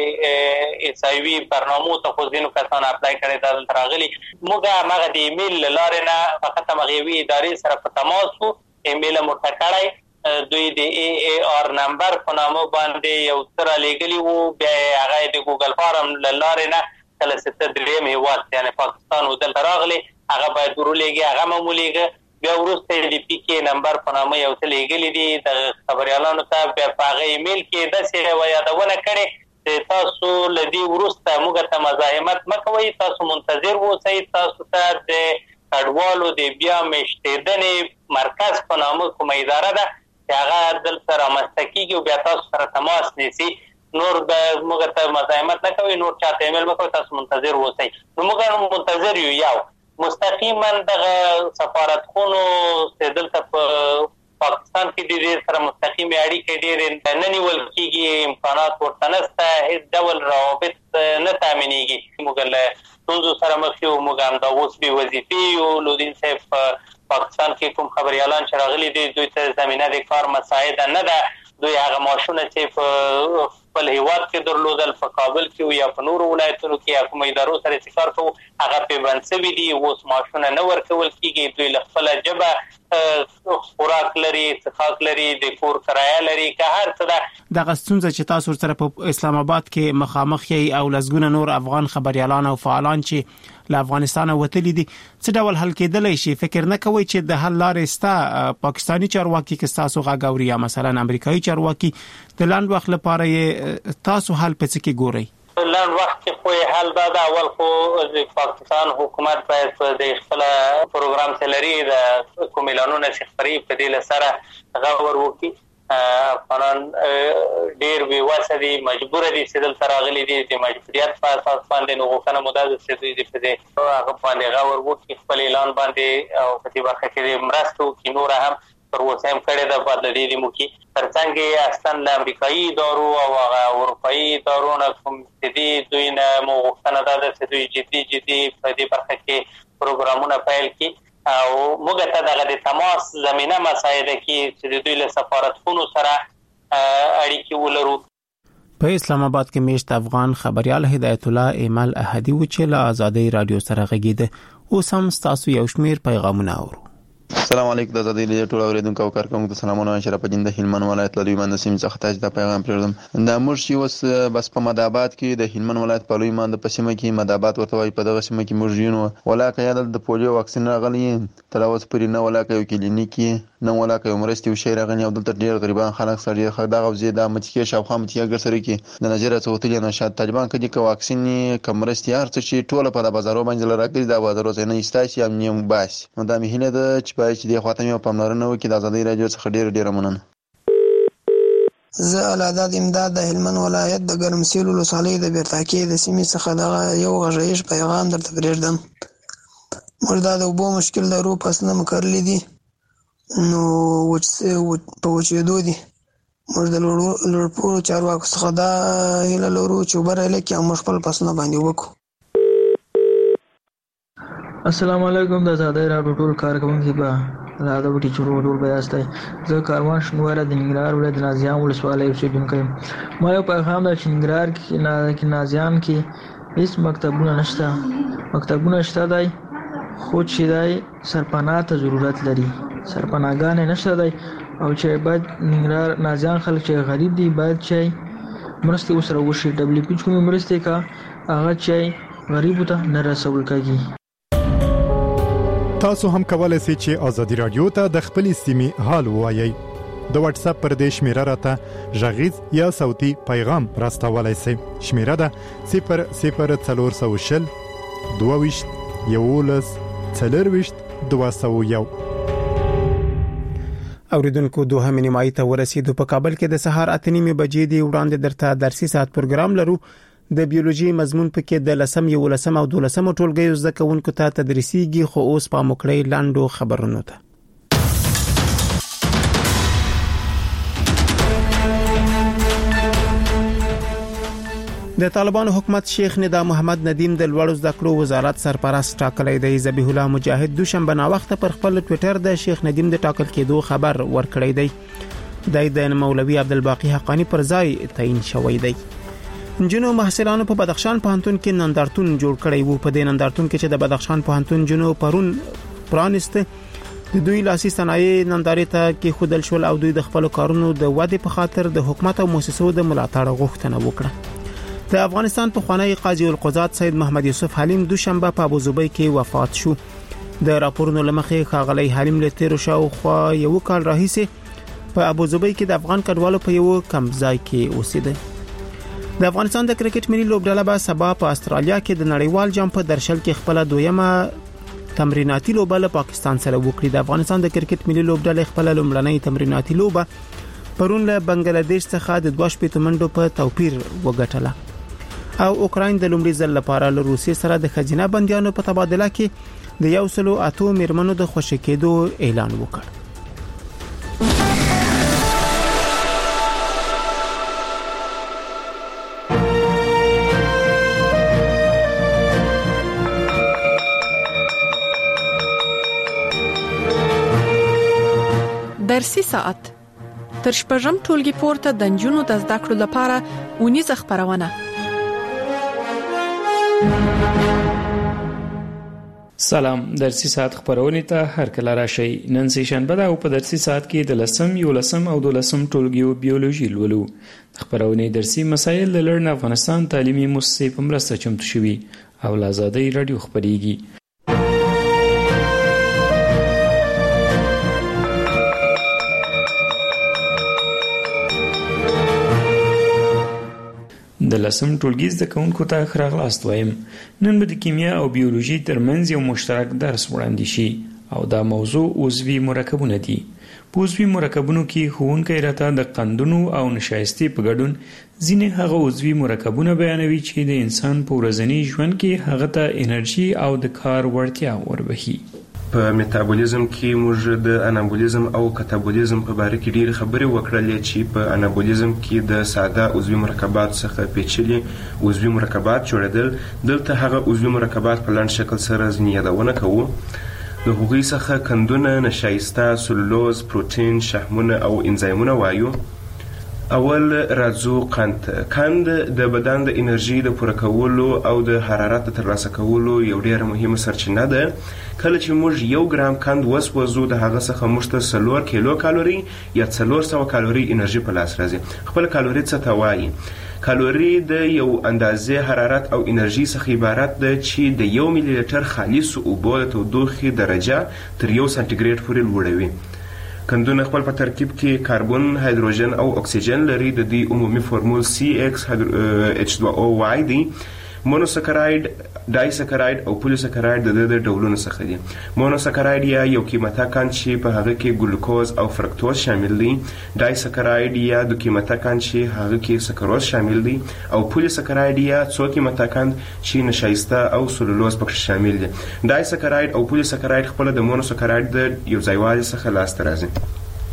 ایس آی وی برنامو ته خو ځینو کسان اپلای کړي دا دلته راغلي. موږ هغه د ایمیل له لارې نه فقط هغه یوې ادارې سره په تماس وو، ایمیل مو ورته کړی، دوی د ای ای آر نمبر په نامه باندې یو څه رالیږلي وو، بیا هغه د ګوګل فارم له لارې نه کله چې ته درېیم هېواد یعنې پاکستان و دلته راغلی هغه باید ورولېږي، هغه مو ولېږه. بیا وروسته د پی کې نمبر په نامه یو څه لیږلي دي د خبريالانو ته، بیا په هغه ایمیل کې داسې یوه یادونه کړې چې تاسو له دې وروسته موږ ته مزاحمت مه کوئ، تاسو منتظر اوسئ، تاسو ته د کډوالو د بیا میشتېدنې مرکز په نامه کومه اداره ده چې هغه دلته رامنځته کېږي او بیا تاسو سره تماس نیسي. نور به موږ ته مزاحمت نه کوئ، نور چاته ایمیل مه کوئ، تاسو منتظر اوسئ. نو موږ منتظر یو یو مستقیما دغه سفارتخونو چې دلته په پاکستان کې د دې سره مستقیمې اړیکې ډېرې نه نیول کېږي، امکانات ورته نشته، هېڅ ډول روابط نه تامینېږي. موږ له ستونزو سره مخ یو، موږ همدا اوس بې وظیفې یو. لودین صاحب په پاکستان کې کوم خبريالان چې راغلي دي دوی ته زمینه د کار مساعده نه ده، دوی هغه معاشونه چې په خپل هیواد کې درلودل په کابل کې یا په نورو ولایتونو کې یا کوم ادارو سره چې کار کوو هغه پیبند شوي دي، اوس معاشونه نه ورکول کېږي، دوی له خپله ژبه خوراک لري، څښاک لري، د کور کرایه لري، که هر څه ده. دغه ستونزه چې تاسو سره په اسلام آباد کې مخامخ یې او لسګونه نور افغان خبريالان او فعالان چې له افغانستان وتلي دي څه ډول حل کېدلی شي؟ فکر نه کوئ چې د حل لارې ستا پاکستاني چارواکي که ستاسو غږ اوري یا مثلا امریکایي چارواکي د لنډ وخت لپاره یې تاسو حل په څه کې ګورئ؟ لنډ وخت کې خو یې حل دا ده، اول خو د پاکستان حکومت باید د خپله پروګرام چې لري د کوم اعلانونه چې خپري په دې له سره غور وکړي. افغانان ډېر بې وسه دي، مجبوره دي چې دلته راغلي دي، د مجبوریت په اساس باندې نو غوښتنه مو دا ده چې دوی د په دې هغه باندې غور وکړي، خپل اعلان باندې او په دې برخه کې مرسته وکړي. نوره هم تر اوسه هم کړې ده، باید له دې دې موکي تر څنګ یې اصلا له امریکایي ادارو او هغه اروپایي ادارو نه کوم چې دي دوی نه مو غوښتنه دا ده چې دوی جدي جدي په دې برخه کې پروګرامونه پیل کړي او موږ ته دغه د تماس زمینه مساعده کړي چې د دوی له سفارتخونو سره اړیکې ولرو. په اسلام آباد کې میشت افغان خبريال هدایت الله ایمل احدی و چې له آزادۍ رادیو سره غږیده اوس هم تاسو یو شمیر پیغامونه اورو. السلام علیکم د آزادۍ رادیو ټول اوریدونکو او کارکونکو ته سلامونه. شرف جن د هلمند ولایت له لوی مند سیم څخه تاسو ته پیغام پرېږدم. د موږ چې اوس بس په مدابات کې د هلمند ولایت په لوی مند په سیمه کې مدابات ورته وایي، په دغه سیمه کې موږ یو ولاکه یا د پولیو واکسین راغلی تر اوسه پورې نه ولاکه یو کلینیک نه ولاکه یو مرستې وشي راغلی او دلته ډېر غریبان خلک سره خلک دغه وزې د متکې شاوخوا متکې ګرسره کې د نظر څوتلې نه شاد طالبان کدي ک واکسین کم مرستې هر څه چې ټوله په بازارو باندې راکړي د بازارو څخه نه استاسي هم نیم باس نو د مهینه د چې پای چې د خاطمه پاملرنه وکړي د آزادۍ رادیو څخه ډېر ډېر مننه. زه العداد امداد د هلمند ولایت د ګرمسیل ولسوالۍ د بیرتاکې د سیمې څخه دغه یو غږیز پیغام درته پرېږدم. موږ دا د اوبو مشکل لرو، فصلونه مو کرلي دي نو په وچېدو دي. موږ د لوړپوړو چارواکو څخه دا هیله لرو چې اوبه رالیکي او موږ خپل فصلونه باندې وکړو. السلام علیکم د آزادۍ راډیو ټول کارکوونکي به دا د وټي چورو ډول بیاستای زه کاروان شنواره د ننګرهار ولایت د نازیان ولسوالۍ اوسیدونکی یم. ما یو پیغام د ننګرهار کې نازیان کې هیڅ مکتبونه نشته مکتبونه شته دی خو چې دی سرپناه ته ضرورت لري سرپناهګانې نشته دی او چې باید ننګرهار نازیان خلک چې غریب دي باید چې مرستې وسره وشي. ډبلیو پی کومې مرستې کا هغه چې غریبو ته نه رسول کېږي. تاسو هم کولای شئ چې ازادي رادیو ته د خپل سیمې حال ووایي. د واتس اپ پر دې شمیره راته غږیز یا صوتي پیغام راستولای شئ. شمیره ده صفر صفر څلور سوه شل دوه ویشت یولس څلرویشت دوه سوه یو. اوریدونکو دوه نیمایي ته ورسېدو. په کابل کې د سهار اته نیمې بجې دی وړاندې درته درسي ساعت پروګرام لرو. د بیولوژي مضمون پکې د لسم یو لسم او دولسم ټولګیو زده کوونکو ته تدریسيږي خو اوس په مکړې لاندو خبرونه ده. د طالبانو حکومت شیخ ندا محمد ندیم د لوړو زده کړو وزارت سرپرست ټاکلی دی. ذبیح الله مجاهد دوشنبه نا وخت پر خپل ټوئیټر د شیخ ندیم د ټاکل کېدو خبر ورکړی دی. د مولوی عبدالباقی حقانی پر ځای تعین شوی دی. جنو محصلانو په بدخشان پوهنتون کې نندارتون جوړ کړی وو. په دې نندارتون کې چې د بدخشان پوهنتون جنو پرون پرانست د دوی لاسي صنایع نندارې ته کې خودل شول او دوی د خپل کارونو د ودې په خاطر د حکومت او مؤسسو د ملاتړ غوښتنه وکړه. د افغانستان په خوانی قاضي القضات سید محمد یوسف حلیم دوشنبه په ابوظبي کې وفات شو. د راپورونو لمخې خاغلی حلیم له تیر شو خو یو کال راهیسه په ابوظبي کې د افغان کډوالو په یو کمپځای کې اوسېده. د افغانستان د کرکټ ملي لوبډله به سبا په استرالیا کې د نړیوال جام په درشل کې خپل دویمه تمریناتي لوبه له پاکستان سره وکړي. د افغانستان د کرکټ ملي لوبډله خپل لومړنۍ تمریناتي لوبه پرون له بنگلاديش څخه د دوه شپږ منډو په توپیر وګټله. او اوکراین د لومړي ځل لپاره له روسیې سره د خزینه بندیانو په تبادله کې د یو سلو اتو میرمنو د خوشی کېدو اعلان وکړ. درسي ساعت تر شپږم ټولګي پورته د نجونو د زده کړو لپاره اونیزه خبرونه. سلام، درسي ساعت خبرونه ته هر کله راشي. نن سه شنبه ده او په درسي ساعت کې د لسم یو لسم او دولسم ټولګیو بیولوژي لولو. خبرونه درسي مسایل د لړن افغانستان تعلیمي مؤسسې په مرسته چمتو شوي او له آزادۍ رادیو خبريږي. د لسم ټولګي زده کوونکو ته ښه راغلاست وایم. نن به د کیمیا او بیولوژي ترمنځ یو مشترک درس وړاندې شي او دا موضوع عضوي مرکبونه دي. په عضوي مرکبونو کې ښوونکی راته د قندونو او نشایستې په ګډون ځینې هغه عضوي مرکبونه بیانوي چې د انسان په ورځني ژوند کې هغه ته انرژي او د کار وړتیا وربخي. په میتابولیزم کې موږ د انابولیزم او کاتابولیزم په اړه کې ډېر خبرې وکړلې چې په انابولیزم کې د ساده عضوي مرکبات څخه پیچلي عضوي مرکبات جوړېدل. دلته هغه عضوي مرکبات په لاندې شکل سره ځینې یادونه کوو. د هغوی څخه کندونه، نشایسته، سلولوز، پروتین، شحمونه او انزایمونه وایو. اول راځو قند. قند د بدن د انرژي د پوره کولو او د حرارت د ترلاسه کولو یو ډیره مهمه سرچینه ده. کله چې موږ یو ګرام قند وسوځو د هغه څخه موږ ته څلور کیلو کالوري یا څلور سوه کالوري انرژي په لاس راځي. خپل کالوري څه ته وایي؟ کالوري د یو اندازې حرارت او انرژي څخه عبارت ده چې د یو ملي لیټر خالصو اوبو د تودوخې درجه تر یو سانتیګریډ پورې لوړوي. کندونه خپل په ترکیب کې کاربن، هایدروجن او اکسیجن لري. د دې عمومي فورمول سی ایکس ایچ دوه او واي دی. مونوسکراید، ډایسکراید او پولیسکراید د د ډولونو څخه دي. مونوسکراید یا یو قیمته قند چې په هغه کې ګلوکوز او فرکتوز شامل دي. ډایسکراید یا د قیمته قند چې هغه کې سکروز شامل دي. او پولیسکراید یا څو قیمته قند چې نشایسته او سلولوز پکې شامل دي. ډایسکراید او پولیسکراید خپل د مونوسکراید د یو ځایوالي څخه لاسته راځي.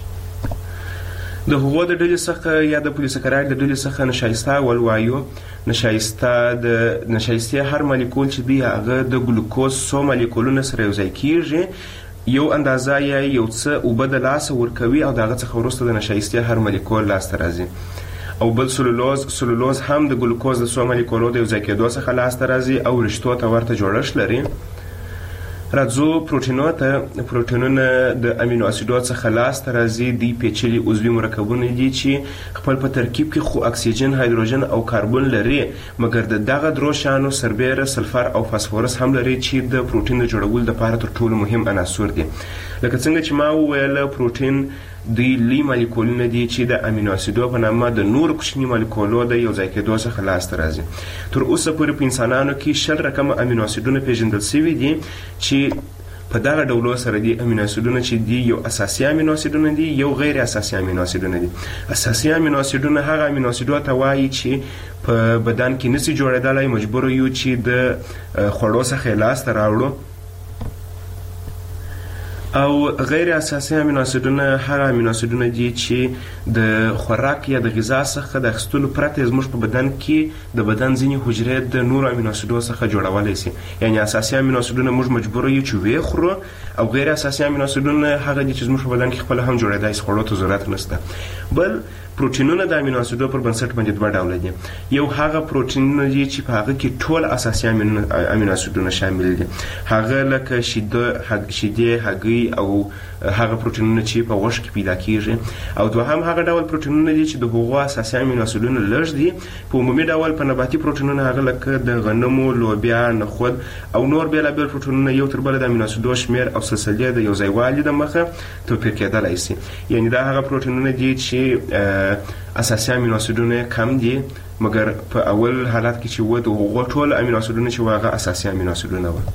د هغو د ډلې څخه یا د پولیسکراید د ډلې څخه نشایسته ولوایو. نشایسته د نشایستې هر مالیکول چې دی هغه د ګلوکوز څو مالیکولونه سره یو ځای کیږي. یو اندازه یا یو څه اوبه د لاسه ورکوي او د هغه څخه وروسته د نشایستې هر مالیکول لاسته راځي. او بل سلولوز سلولوز هم د ګلوکوز د څو مالیکولو د یو ځای کېدو څخه لاسته راځي او رشتو ته ورته جوړښت لري. راځو پروټینونو ته. پروټینونه د امینو اسیدو څخه لاسته راځي. دوی پیچلي عضوي مرکبونه دي چې خپل په ترکیب کې خو اکسیجن، هایدروجن او کاربن لري، مګر د دغه درو شانو سربیره، سلفر او فاسفورس هم لري چې د پروټین د جوړولو لپاره تر ټولو مهم عناصر دي. لکه څنګه چې ما وویل، پروټین دوی لوی مالیکولونه دي چې د امینو اسیدو په نامه د نور کوچني مالیکولو د یو ځای کېدو څخه لاسته راځي. تر اوسه پورې په انسانانو کې شل رقمه امینو اسیدونه پیژندل شوي دي چې په دغه ډولو سره دي. امینو اسیدونه چې دي یو اساسي امینو اسیدونه دي، یو غیر اساسي امینو اسیدونه دي. اساسي امینو اسیدونه هغه امینو اسیدو ته وایي چې په بدن کې نشي جوړېدلی، مجبور یو چې د خوړو څخه لاسته راوړو. او غیر اساسي امینو اسیدونه هغه امینو اسیدونه دي چې د خوراک یا د غذا څخه د اخیستلو پرته زموږ په بدن کې د بدن ځینې حجرې د نورو امینو اسیدو څخه جوړولی شي. یعنې اساسي امینو اسیدونه موږ مجبور یو چې ویې خورو، او غیر اساسي امینو اسیدونه هغه دي چې زموږ په بدن کې خپله هم جوړېدای شي، خوړو ته ضرورت نشته. بل پروټینونه د امینو اسیدو پر بنسټ باندې دوه ډوله دي. یو هغه پروټینونه دي چې په هغه کې ټول اساسي امینو اسیدونه شامل دي، هغه لکه شیدې، هګۍ او هغه پروټینونه چې په غوښه کې پیدا کیږي. او دوهم هغه ډول پروټینونه دي چې د هغو اساسي امینو اسیدونه لږ دي. په عمومي ډول په نباتي پروټینونه هغه لکه د غنمو، لوبیا، نخود او نور بېلابېل پروټینونه یو تر بله د امینو اسیدو شمېر او سلسلې د یو ځای والي د مخه توپیر کېدلی شي. یعنې دا هغه پروټینونه دي چې اساسي امینو اسیدونه کم دي، مګر په اول حالت کې چې و د هغو ټول امینو اسیدونه چې هغه اساسي امینو اسیدونه وه.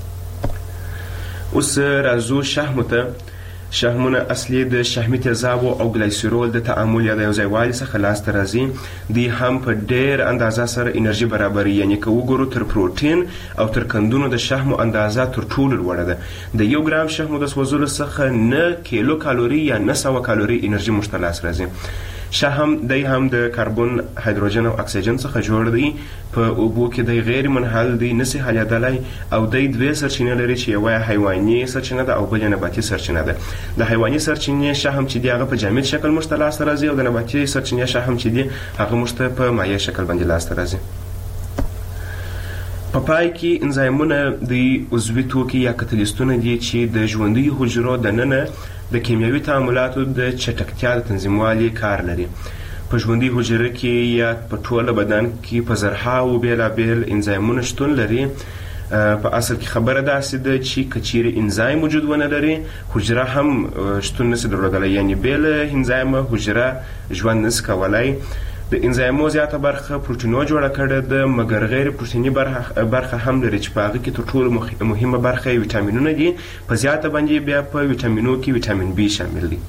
اوس راځو شحمو ته. شحمونه اصلي د شحمي تیزابو او ګلایسیرول د تعامل یا د یو ځای والي څخه لاسته راځي. دوی هم په ډېر اندازه سره انرژي برابروي. یعنې که وګورو تر پروټین او تر کندونو د شحمو اندازه تر ټولو لوړه ده. د یو ګرام شحمو د سوځولو څخه نه کیلو کالوري یا نه سوه کالوري انرژي موږ ته لاس راځي. شحم دی هم د کاربن، هایدروجن او اکسیجن څخه جوړ دی. په اوبو کې دی غیر منحل دی، نسي حلیدلی، او دی دوې سرچینې لري چې یوه حیواني سرچینه ده او بل یې نباتي سرچینه ده. د حیواني سرچینې شحم چې دی هغه په جامد شکل موږ ته لاسته راځي، او د نباتي سرچینې شحم چې دی هغه موږ ته په مایع شکل باندې لاسته راځي. په پای کې انزایمونه د عضوي توکي یا کتلیستونه دي چې د ژوندیو حجرو دننه د کیمیاوي تعاملاتو د چټکتیا د تنظیموالي کار لري. په ژوندي حجره کې یا په ټوله بدن کې په زرهاوو بېلابېل انزایمونه شتون لري. په اصل کې خبره داسې ده چې که چیرې انزایم وجود ونه لري، حجره هم شتون نشي درلودلی. یعنې بې له انزایمه حجره ژوند نشي کولی. د انزایمو زیاته برخه پروټینو جوړه کړې ده، مګر غیر پروټیني برخه هم لري چې په هغه کې تر ټولو مهمه برخه یې ویټامینونه دي. په زیاته باندې بیا په ویټامینو کې ویټامین بي شامل دی.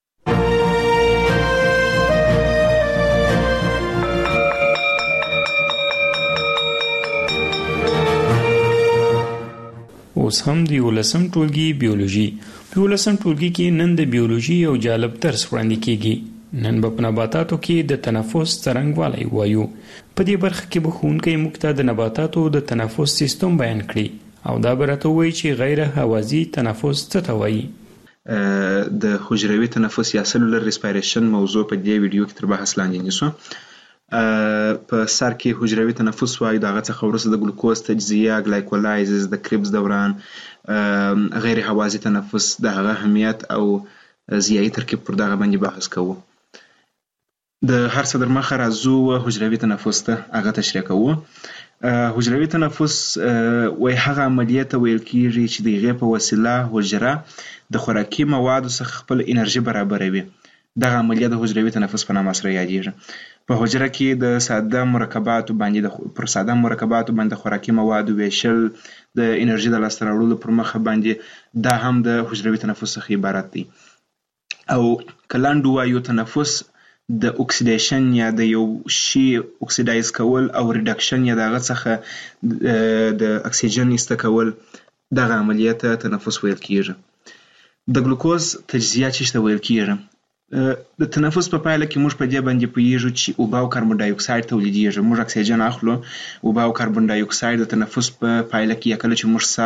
اوس هم د یولسم ټولګي بیولوژي. په یولسم ټولګي کې نن د بیولوژي یو جالب درس وړاندې کیږي. نن به په نباتاتو کې د تنفس څرنګوالی وایو. په دې برخه کې به ښوونکی موږ ته د نباتاتو د تنفس سیستم بیان کړي او دا به راته ووایي چې غیر هوازي تنفس څه ته وایي. د حجروي تنفس یا سلولر ریسپایریشن موضوع په دې ویډیو کې تر بحث لاندې نیسو. په سر کې حجروي تنفس وایو، د هغه څخه وروسته د ګلوکوز تجزیه، ګلایکولایزز، د کریبس دوران، غیر هوازي تنفس، د هغه اهمیت او ضیایي ترکیب پر دغه باندې بحث کوو. د هر څه در مخه راځو حجروي تنفس ته، هغه تشریح کوو. حجروي تنفس وایي هغه عملیه ته ویل کیږي چې د هغې په وسیله حجره د خوراکي موادو څخه خپل انرژي برابروي. دغه عملیه د حجروي تنفس په نامه سره یادیږي. په حجره کې د ساده مرکباتو باندې پر ساده مرکباتو باندې خوراکي موادو ویشل د انرژي د لاسته راوړلو پر مخه باندې دا هم د حجروي تنفس څخه عبارت دی. او کلاندو وایو تنفس د اکسیډیشن یا د یو شی اکسیډایز کول او ریډکشن یا دغه څخه د اکسیجن ایسته کول، دغه عملیه ته تنفس ویل کیږي. د ګلوکوز تجزیه چې ته ویل کیږي. د تنفس په پایله کې موږ په دې باندې پوهیږو چې اوبه او کاربن ډای اکساید تولیدیږي. موږ اکسیجن اخلو، اوبه او کاربن ډای اکساید د تنفس په پایله کې یا کله چې موږ ساه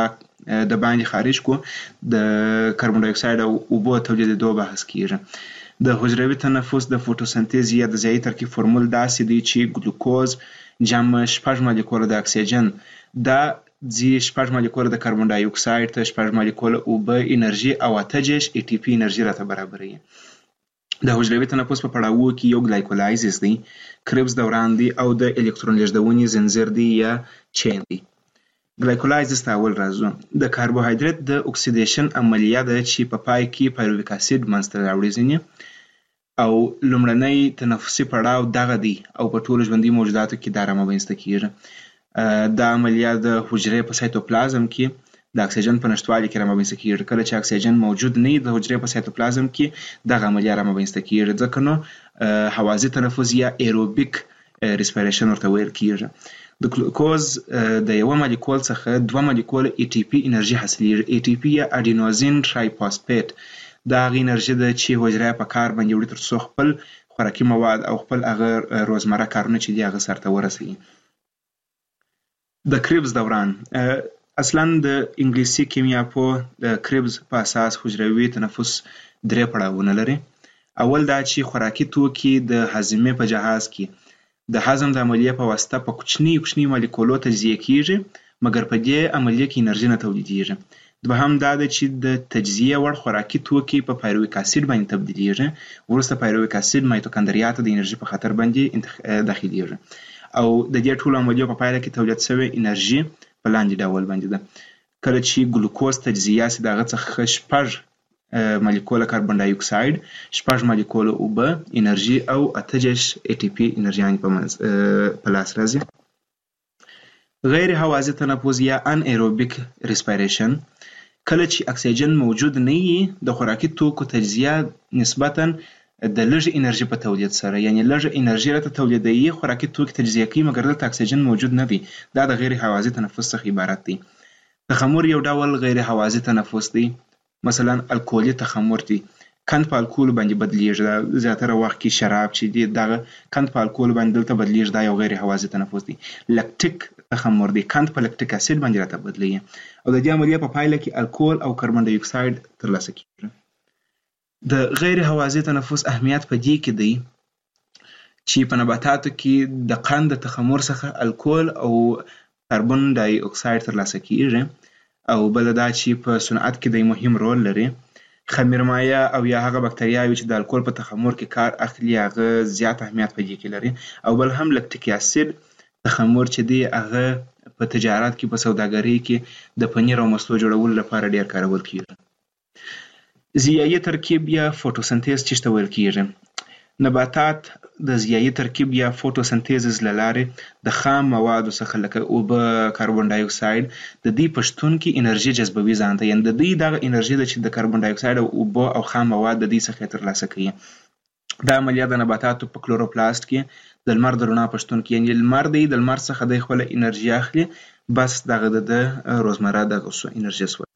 د باندې خارج کو د کاربن ډای اکساید او اوبو تولیدېدو بحث کیږي. د حجروي تنفس د فوټوسنتیز یا د ضیاعي ترکیب فرمول داسې دی چې ګلوکوز جمع شپږ مالیکوله د اکسیجن دا ځي شپږ مالیکوله د کاربن ډای اکساید ته شپږ مالیکوله اوبه انرژي او اته دېرش ای ټي پي انرژي راته برابروي. د حجروي تنفس په پړاوو کې یو ګلایکولایزس دی، کربس دوران دی او د الکترون لیږدونې زنځیر دی یا چین دی. ګلایکولایزس ته اول راځو. د کاربوهایډریټ د اکسیدیشن عملیه ده چې په پای کې پایرویک اسید منځته راوړي ځینې او لومړنی تنفسي پړاو دغه دی او په ټولو ژوندي موجوداتو کې دا رامنځته کیږي. دا عملیه د حجرې په سایتوپلازم کې د اکسیجن په نشتوالي کې رامنځته کیږي. کله چې اکسیجن موجود نه وي د حجرې په سایتوپلازم کې دغه عملیه رامنځته کیږي، ځکه نو هوازي تنفس یا ایروبیک ریسپیریشن ورته ویل کیږي. د ګلوکوز د یو مالیکول څخه دوه مالیکول ای ټي پي انرژي حاصلېږي. ای ټي پي یا اډینوزین ټرایفاسفیټ دا هغه انرژي ده چې حجره په کار باندې وړي ترڅو خپل خوراکي مواد او خپل هغه روزمره کارونه چې دي هغه سرته ورسوي. د کربس دوران اصلا د انګلیسي کیمیا په د کربس په اساس حجروي تنفس درې پړاوونه لري. اول دا چې خوراکي توکي د هاضمې په جهاز کې د هضم د عملیې په واسطه په کوچني کوچني مالیکولو تجزیه کیږي، مګر په دې عملیې کې انرژي نه تولیدېږي. دوهم دا ده چې د تجزیه وړ خوراکي توکي په پایرویک اسید باندې تبدیلېږي، وروسته پایرویک اسید مایتوکاندریا ته د انرژي په خاطر باندې داخليږي او د دې ټولو عملیو په پایله کې تولید شوی انرژي په لاندې ډول باندې ده. کله چې ګلوکوز تجزیه سي دغه څخه شپږ مالیکوله کاربن ډای اکساید، شپږ مالیکوله اوبه انرژي او اته دېرش ای ټي پي انرژي په لاس راځي. غیر هوازي تنفس یا ان ایروبیک ریسپیریشن کله چې اکسیجن موجود نه وي د خوراکي توکو تجزیه نسبتاً د لږ انرژي په تولید سره، یعنی لږ انرژي راته تولیدوي، خوراکي توکي تجزیه کوي مګر دلته اکسیجن موجود نه دی. دا د غیر هوازي تنفس څخه عبارت دی. تخمر یو ډول غیر هوازي تنفس دی، مثلا الکولي تخمر دی، کند په الکول باندې بدلیږي. زیاتره وخت کې شراب چې دی دغه کند په الکول باندې دلته بدلیږي، دا یو غیر هوازي تنفس دی. لکټیک تخمر دی، کند په لکټیک اسید باندې راته بدلیږي او د دې عملیې په پایله کې الکول او کاربن ډای اکساید ترلاسه کیږي. د غیر هوازي تنفس اهمیت په دې کې دی چې په نباتاتو کې د قند د تخمر څخه الکول او کاربن ډای اکساید ترلاسه کیږي او بل دا چې په صنعت کې د مهم رول لري. خمیرمایه او یا هغه بکتریاوي چې د الکول په تخمر کې کار اخلي هغه زیات اهمیت په دې کې لري او بل هم لکټیک اسید تخمر چې دی هغه په تجارت کې په سوداګرۍ کې د پنیر او مستو جوړولو لپاره ډیر کارول کیږي. ضیاعي ترکیب یا فوټوسنتیز چې ویل کیږي، نباتات د ضیاعي ترکیب یا فوټوسنتیز له لارې د خام موادو څخه لکه اوبه، کاربن ډای اکساید د دې په شتون کې انرژي جذبوي ځان ته، یعنې د دې دغه انرژي ده چې د کاربن ډای اکساید او اوبه او خام مواد د دې څخه ترلاسه کوي. دا عملیه د نباتاتو په کلوروپلاست کې د لمر د رڼا په شتون کې، یعنې لمر دی د لمر څخه د خپل انرژي اخلي، بس دغه د روزمره دغه انرژي سو.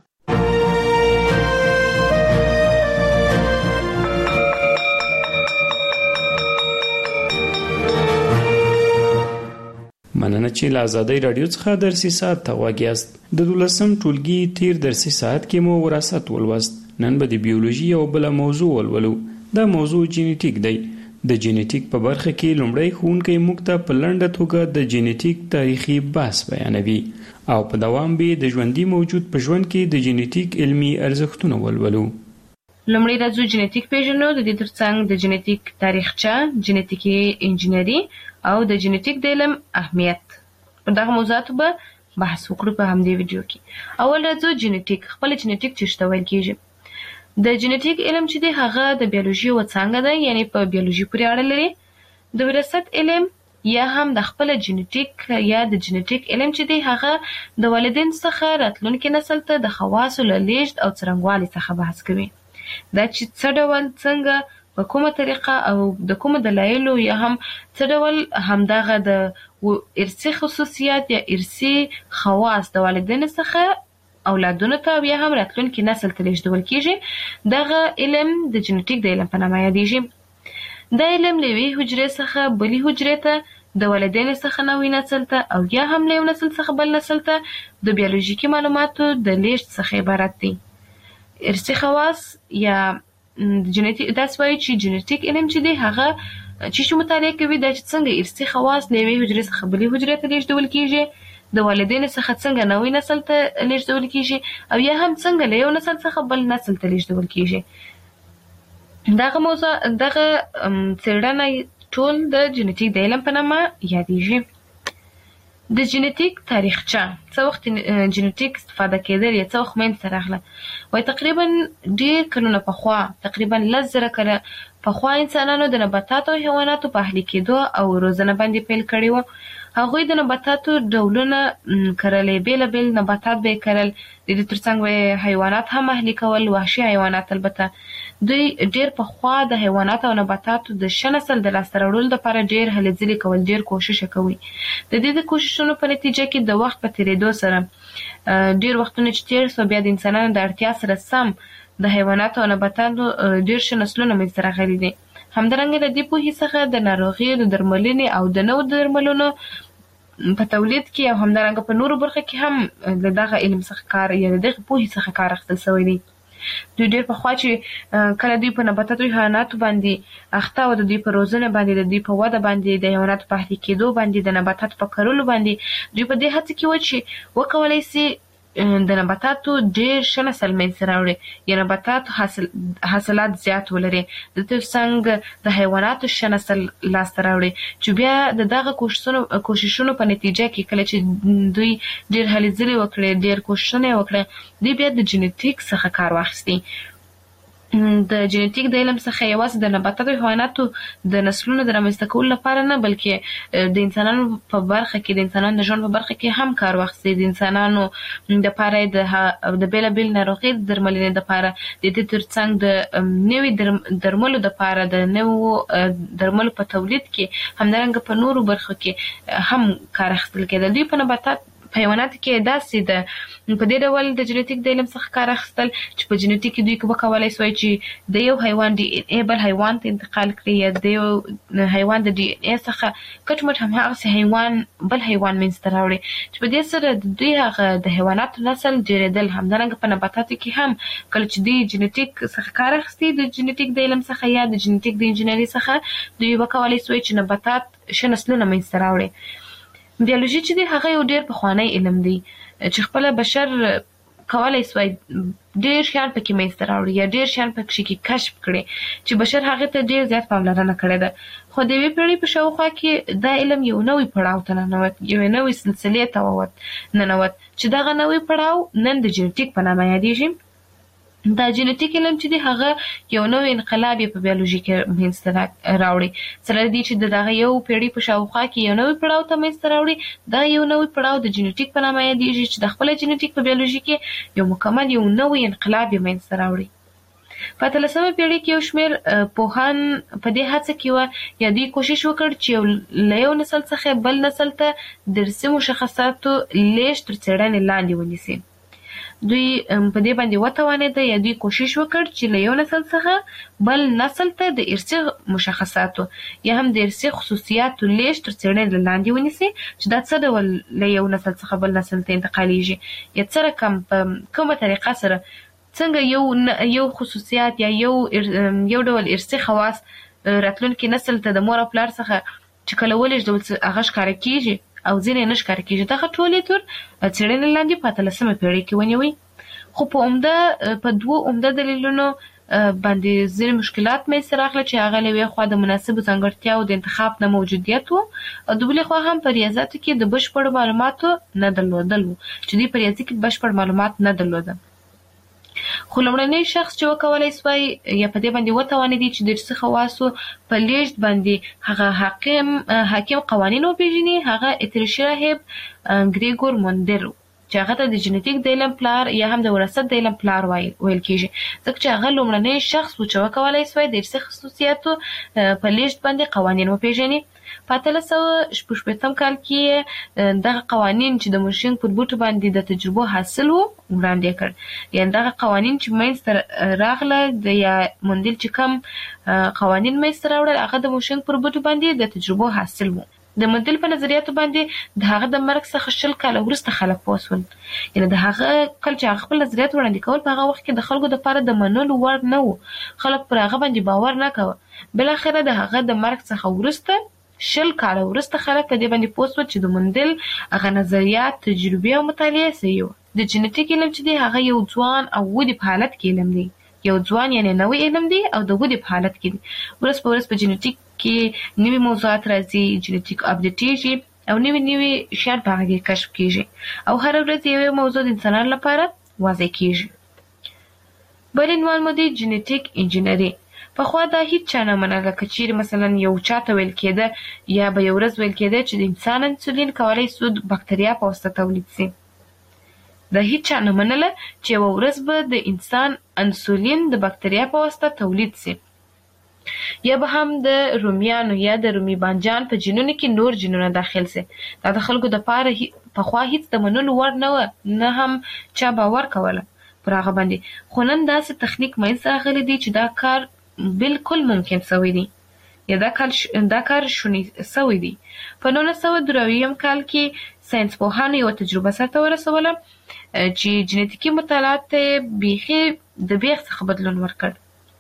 مننه چې له ازادۍ راډیو څخه درسي ساعت ته غوږ یاست. د دولسم ټولګي تیر درسي ساعت کې مو وراثت ولوست. نن به د بیولوژي یو بل موضوع ولولو. دا موضوع جینیټیک دی. د جینیټیک په برخه کې لومړی ښوونکی موږ ته په لنډه توګه د جینیټیک تاریخي بحث بیانوي او په دوام به د ژوندي موجود په ژوند کې د جینیټیک علمي ارزښتونه ولولو. لومړی راځو جینیټیک پیژنو، د دې ترڅنګ د جینیټیک تاریخچه، جینیټیکي انجینری او د جینیټیک د علم اهمیت. په دغه موضوعاتو به بحث وکړو په همدې ویډیو کې. اول راځو جینیټیک. خپل جینیټیک څه ته ویل کیږي؟ د جینیټیک علم چې دی هغه د بیولوژي یوه څانګه ده، یعنی په بیولوژي پورې اړه لري. د وراثت علم یا هم د خپل جینیټیک یا د جینیټیک علم چې دی هغه د والدین څخه راتلونکي نسل ته د خواصو له لیږد او څرنګوالي څخه بحث کوي. دا چې څه ډول، څنګه، په کومه طریقه او د کومو دلایلو یا هم څه ډول همدغه د ارثي خصوصیات یا ارثي خواص د والدینو څخه اولادونو ته او یا هم راتلونکي نسل ته لیږدول کیږي. دغه علم د جینیټیک د علم په نامه یادیږي. دا علم له یوې حجرې څخه بلې حجرې ته د والدینو څخه نوي نسل ته او یا هم له یو نسل څخه بل نسل ته د بیولوژیکي معلوماتو د لیږد څخه عبارت دي. ارثي خواص یا جنټیک داس وایي چې جنټیک علم چې دی هغه چې شو مطالعه کوي دا چې څنګه ارثي خواص له یوې حجرې څخه بلې حجرې ته لیږدول کیږي، د والدینو څخه څنګه نوې نسل ته لیږدول کیږي او یا هم څنګه له یو نسل څخه بل نسل ته لیږدول کیږي. دغه موضوع دغه څېړنه ټول د جنټیک د علم په نامه یادېږي. د جنټیک تاریخچه څه وخت جنټیک استفاده کېدل یا څه وخت منځته راغله؟ وایي تقریبا ډېر کلونه پخوا، تقریبا لس زره کاله پخوا انسانانو د نباتاتو او حیواناتو په اهلي کېدو او روزنه باندې پیل کړی و. هغوی د نباتاتو ډولونه کرلې، بېلابېل نباتات به یې کرل، د دې ترڅنګ به حیوانات هم اهلي کول، وحشي حیوانات. البته دوی ډېر پخوا د حیواناتو او نباتاتو د ښه نسل د لاسته راوړلو لپاره ډېر هلې ځلې کول، ډېر کوشش کوي. د دې د کوششونو په نتیجه کې د وخت په تېرېدو سره ډېر وختونه چې تېر سو، بیا د انسانانو د اړتیا سره سم د حیواناتو او نباتاتو ډېر ښه نسلونه منځته راغلي دي. همدارنګه د دې پوهې څخه د ناروغیو د درملنې او د نوو درملونو په تولید کې او همدارنګه په نورو برخو کې هم د دغه علم څخه کار یا د دغه پوهې څخه کار اخیستل شوی دی. دوی ډېر پخوا چې کله دوی په نباتاتو او حیواناتو باندې اخته او د دوی په روزنه باندې، د دوی په وده باندې، د حیواناتو په اهلي کېدو باندې، د نباتاتو په کرلو باندې، دوی په دې هڅه کې وو چې وکولی سي د نباتاتو ډېر ښه نسل منځته راوړي یا نباتاتو حاصل حاصلات زیات ولري، د ترڅنګ د حیواناتو ښه نسل لاسته راوړي، چې بیا د دغه کوششونو کوششونو په نتیجه کې کله چې دوی ډېر هلې ځلې وکړې، ډېر کوششونه یې وکړه، دوی بیا د جنټیک څخه کار واخیستی. د جنټیک د علم څخه یوازې د نباتاتو او حیواناتو د نسلونو د رامنځته کولو لپاره نه، بلکې د انسانانو په برخه کې، د انسانانو د ژوند په برخه کې هم کار واخیستی. د انسانانو دپاره د د بېلابېل ناروغۍ د درملنې دپاره، د دې ترڅنګ د نوي درملو دپاره، د نوو درملو په تولید کې، همدارنګه په نورو برخو کې هم کار اخیستل کېده. دوی په نباتات په حیواناتو کې داسې ده په دې ډول د جنټیک د علم څخه کار اخیستل چې په جنټیک کې دوی وکولی سوای چې د یو حیوان ډي ان اے بل حیوان ته انتقال کړي، یا د یو حیوان د ډي ان اے څخه کټ مټ هماغسې حیوان بل حیوان منځته راوړي، چې په دې سره د دوی هغه د حیواناتو نسل ډېرېدل. همدارنګه په نباتاتو کې هم کله چې دوی جنټیک څخه کار اخیستي، د جنټیک د علم څخه یا د جنټیک د انجینري څخه، دوی وکولی سوای چې نباتات ښه نسلونه منځته راوړي. بیولوژي چې دی هغه یو ډېر پخوانی علم دی چې خپله بشر کولی سوای ډېر شیان پکې منځته راوړي یا ډېر شیان پکې کې کشف کړي، چې بشر هغې ته ډېر زیات پاملرنه کړې ده. خو د یوې پېړۍ په شاوخوا کې دا علم یو نوی پړاو ته ننوت، یوې نوې سلسلې ته ووت ننوت چې دغه نوی پړاو نن د جنټیک په نامه یادېږي. دا جنټیک علم چې دی هغه یو نوی انقلاب یې په بیولوژي کې منځته راوړي، سره دې چې د دغه یو پیړۍ په شاوخوا کې یو نوی پړاو ته منځته راوړي. دا یو نوی پړاو د جنټیک په نامه یادېږي چې د خپله جنټیک په بیولوژي کې یو مکمل یو نوی انقلاب یې منځته راوړي. په اتلسمه پیړۍ کې یو شمېر پوهان په دې هڅه کې وه یا دوی کوشش وکړ چې له یو نسل څخه بل نسل ته د ارثي مشخصاتو لیږد تر څېړنې لاندې ونیسي. دوی په دې باندې وتوانېده یا دوی کوشش وکړ چې له یو نسل څخه بل نسل ته د ارثي مشخصاتو یا هم د ارثي خصوصیاتو لیږد تر څېړنې لاندې ونیسي، چې دا څه ډول له یو نسل څخه بل نسل ته انتقالیږي یا څه رقم په کومه طریقه سره څنګه یو یو خصوصیات یا یو یو ډول ارثي خواص راتلونکي نسل ته د مور او پلار څخه چې کله ولېږدول هغه ښکاره کېږي او ځینې نه ښکاره کېږي. دغه ټولې تور څېړنې لاندې په اتلسمه پیړۍ کې ونیوئ. خو په عمده په دوو عمده دلیلونو باندې ځینې مشکلات منځته راغله، چې هغه له یوې خوا د مناسبو ځانګړتیاوو د انتخاب نه موجودیت و، او د بلې خوا هم په ریاضیاتو کې د بشپړو معلوماتو نه درلودل و، چې دوی په ریاضي کې بشپړ معلومات نه درلوده. خو لومړنی شخص چې وکولی سوای یا په دې باندې وتوانېدی چې د ارثي خواصو په لیږد باندې هغه حاکم حاکم قوانین وپېژني، هغه اتریشي راهب ګریګور موندر و، چې هغه ته د جنټیک د علم پلار یا هم د وراثت د علم پلار ویل کېږي، ځکه چې هغه لومړنی شخص و چې وکولی سوای د ارثي خصوصیاتو په لیږد باندې قوانین وپېژني. په اتلس سوه شپږ شپېتم کال کې دغه قوانین چې د مورشینګ پر بوټو باندې د تجربو حاصل و وړاندې کړ، یعنې دغه قوانین چې منځته راغله د یا موندل چې کم قوانین منځته راوړل هغه د مورشینګ پر بوټو باندې د تجربو حاصل و. د مندل په نظریاتو باندې د هغه د مرګ څخه شل کاله وروسته خلک پوه شول. یعنې د هغه کله چې هغه خپل نظریات وړاندې کول په هغه وخت کې د خلکو دپاره د منلو وړ نه و. خلک پر هغه باندې باور نه کوه. بالاخره د هغه د مرګ څخه وروسته شل کاله وروسته خلک په دې باندې پوه شول چې د مندل هغه نظریات، تجربې او مطالعې صحیح وو. د جینټیک علم چې دی هغه یو ځوان او ودې په حالت کې علم دی. یو ځوان یعنې نوی علم دی او د ودې په حالت کې دی. ورځ په ورځ په جینټیک کې نوي موضوعات راځي، جینټیک اپډیټېږي او نوي نوي شیان په هغه کې کشف کېږي او هره ورځ یوه موضوع د انسانانو لپاره واضح کېږي. بل عنوان مو دی جینټیک انجینري. پخوا دا هیڅ چا نه منله که چیرې مثلا یو چاته ویل کېده یا به یو ورځ ویل کېده چې د انسان انسولین کولی سو د بکتریا په واسطه تولید سي. دا هیڅ چا نه منله چې یوه ورځ به د انسان انسولین د بکتریا په واسطه تولید سي. یا به هم د رومیانو یا د رومي بانجان په جینونو کې نور جینونه داخل سي. دا د خلکو دپاره پخوا هیڅ د منلو وړ نه وه، نه هم چا باور کوله پر هغه باندې. خو نن داسې تخنیک منځته راغلی دی چې دا کار بالکل ممکن سوی دی یا دا کار دا کار شونی سوی دی. په نولس سوه درویشتم کال کې ساینس پوهانو یوه تجربه سرته ورسوله چې جینټیکي مطالعات ته بیخي د بیخ څخه بدلون ورکړ.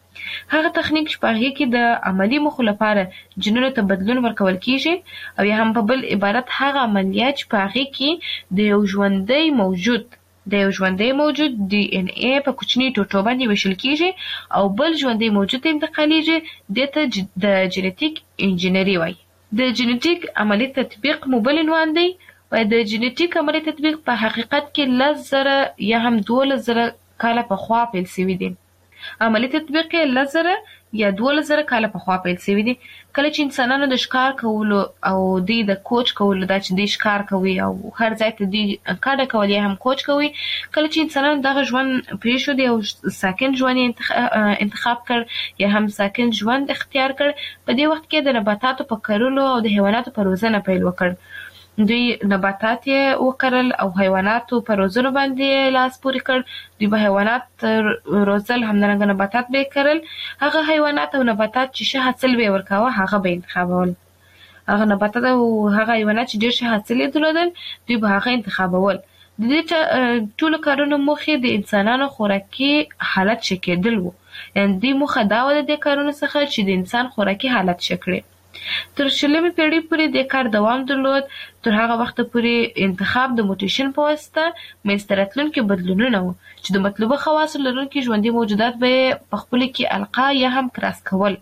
هغه تخنیک چې په هغې کې د عملي موخو لپاره جینونو ته بدلون ورکول کیږي او یا هم په بل عبارت هغه عملیات چې په هغې کې د یو ژوندی موجود د یو ژوندی موجود ډي ان اے په کوچني ټوټو باندې ویشل کیږي او بل ژوندی موجود ته انتقالیږي. دې ته د جینټیک انجینري وایي. د جینټیک عملي تطبیق مو بل عنوان دی. د جینټیک عملي تطبیق په حقیقت کې لس زره یا هم دولس زره کاله پخوا پیل سوي دی. عملي تطبیق یې لس زره یا دولس زره کاله پخوا پیل سوي دي. کله چې انسانانو د ښکار کولو او دوی د کوچ کولو، دا چې دوی ښکار کوي او هر ځای ته دوی کډه کول یا هم کوچ کوي، کله چې انسانانو دغه ژوند پرېښود او ساکن ژوند یې انتخاب کړ یا هم ساکن ژوند اختیار کړ، په دې وخت کې د نباتاتو په کرلو او د حیواناتو په روزنه پیل وکړ. دوی نباتات یې وکرل او حیواناتو په روزنو باندې لاس پورې کړ. دوی به حیوانات روزل، همدارنګه نباتات به یې کرل. هغه حیوانات او نباتات چې ښه حاصل به یې ورکاوه هغه به یې انتخابول. هغه نباتات او هغه حیوانات چې ډېر ښه حاصل یې درلودل دوی به هغه انتخابول. د دې ټولو کارونو موخې د انسانانو خوراکي حالت ښه کېدل وو. یعنې دوی موخه دا وه د دې کارونو څخه چې د انسان خوراکي حالت ښه کړي. تر شلمې پېړۍ پورې دې کار دوام درلود. تر هغه وخته پورې انتخاب د موټیشن په واسطه منځته راتلونکي بدلونونه وو چې د مطلوبه خواصو لرونکي ژوندي موجودات به یې په خپلو کې القا یا هم کراس کول.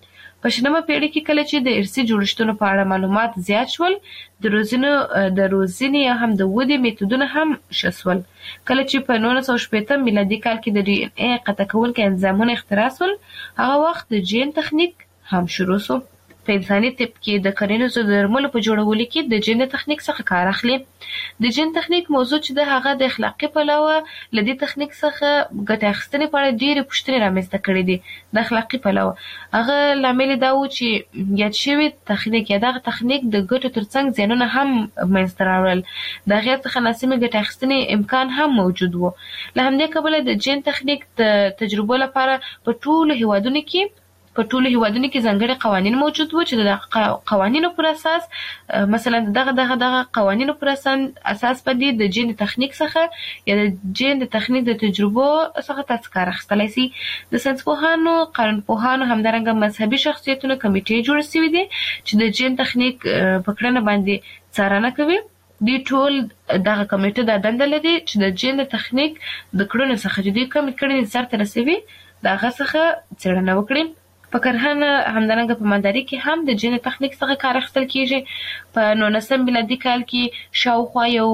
په شلمه پېړۍ کې کله چې د ارثي جوړښتونو په اړه معلومات زیات شول، د روزنو د روزنې یا هم د ودې میتودونه هم ښه شول. کله چې په نولس سوه شپېتم میلادي کال کې د ډي ان اے قطع کوونکي انزایمونه اختراع شول، هغه وخت د جین تخنیک هم شروع شو. په انساني طب کې د کرنیزو درملو په جوړولو کې د جین د تخنیک څخه کار اخلي. د جین تخنیک موضوع چې د هغه د اخلاقي پلوه له دې تخنیک څخه ګټه اخیستنې په اړه ډېرې پوښتنې رامنځته کړې دي. د اخلاقي پلوه هغه لامل دا و چې یاد شوي تخنیک یا دغه تخنیک د ګټو ترڅنګ زیانونه هم منځته راوړل. د هغې څخه ناسمې ګټه اخیستنې امکان هم موجود و. له همدې کبله د جین تخنیک د تجربو لپاره په ټولو هیوادونو کې په ټولو هیوادونو کې ځانګړي قوانین موجود وو چې د قوانینو پر اساس مثلا دغه دغه دغه قوانینو پر اساس باندې د جین تخنیک څخه یا د جین د تخنیک د تجربو څخه تاسو کار اخیستلی سي. د ساینس پوهانو، قانون پوهانو، همدارنګه مذهبي شخصیتونو کمیټې جوړې سوي دي چې د جین تخنیک په کړنه باندې څارنه کوي. دوی ټول دغه کمیټه دا دنده لري چې د جین د تخنیک د کړنو څخه چې دوی کومې کړنې سرته رسوي د هغه څخه څېړنه وکړي. په کرهنه همدارنګه په مالدارۍ کې هم د جین تخنیک څخه کار اخیستل کیږي. په نولسم میلادي کال کې شاوخوا یو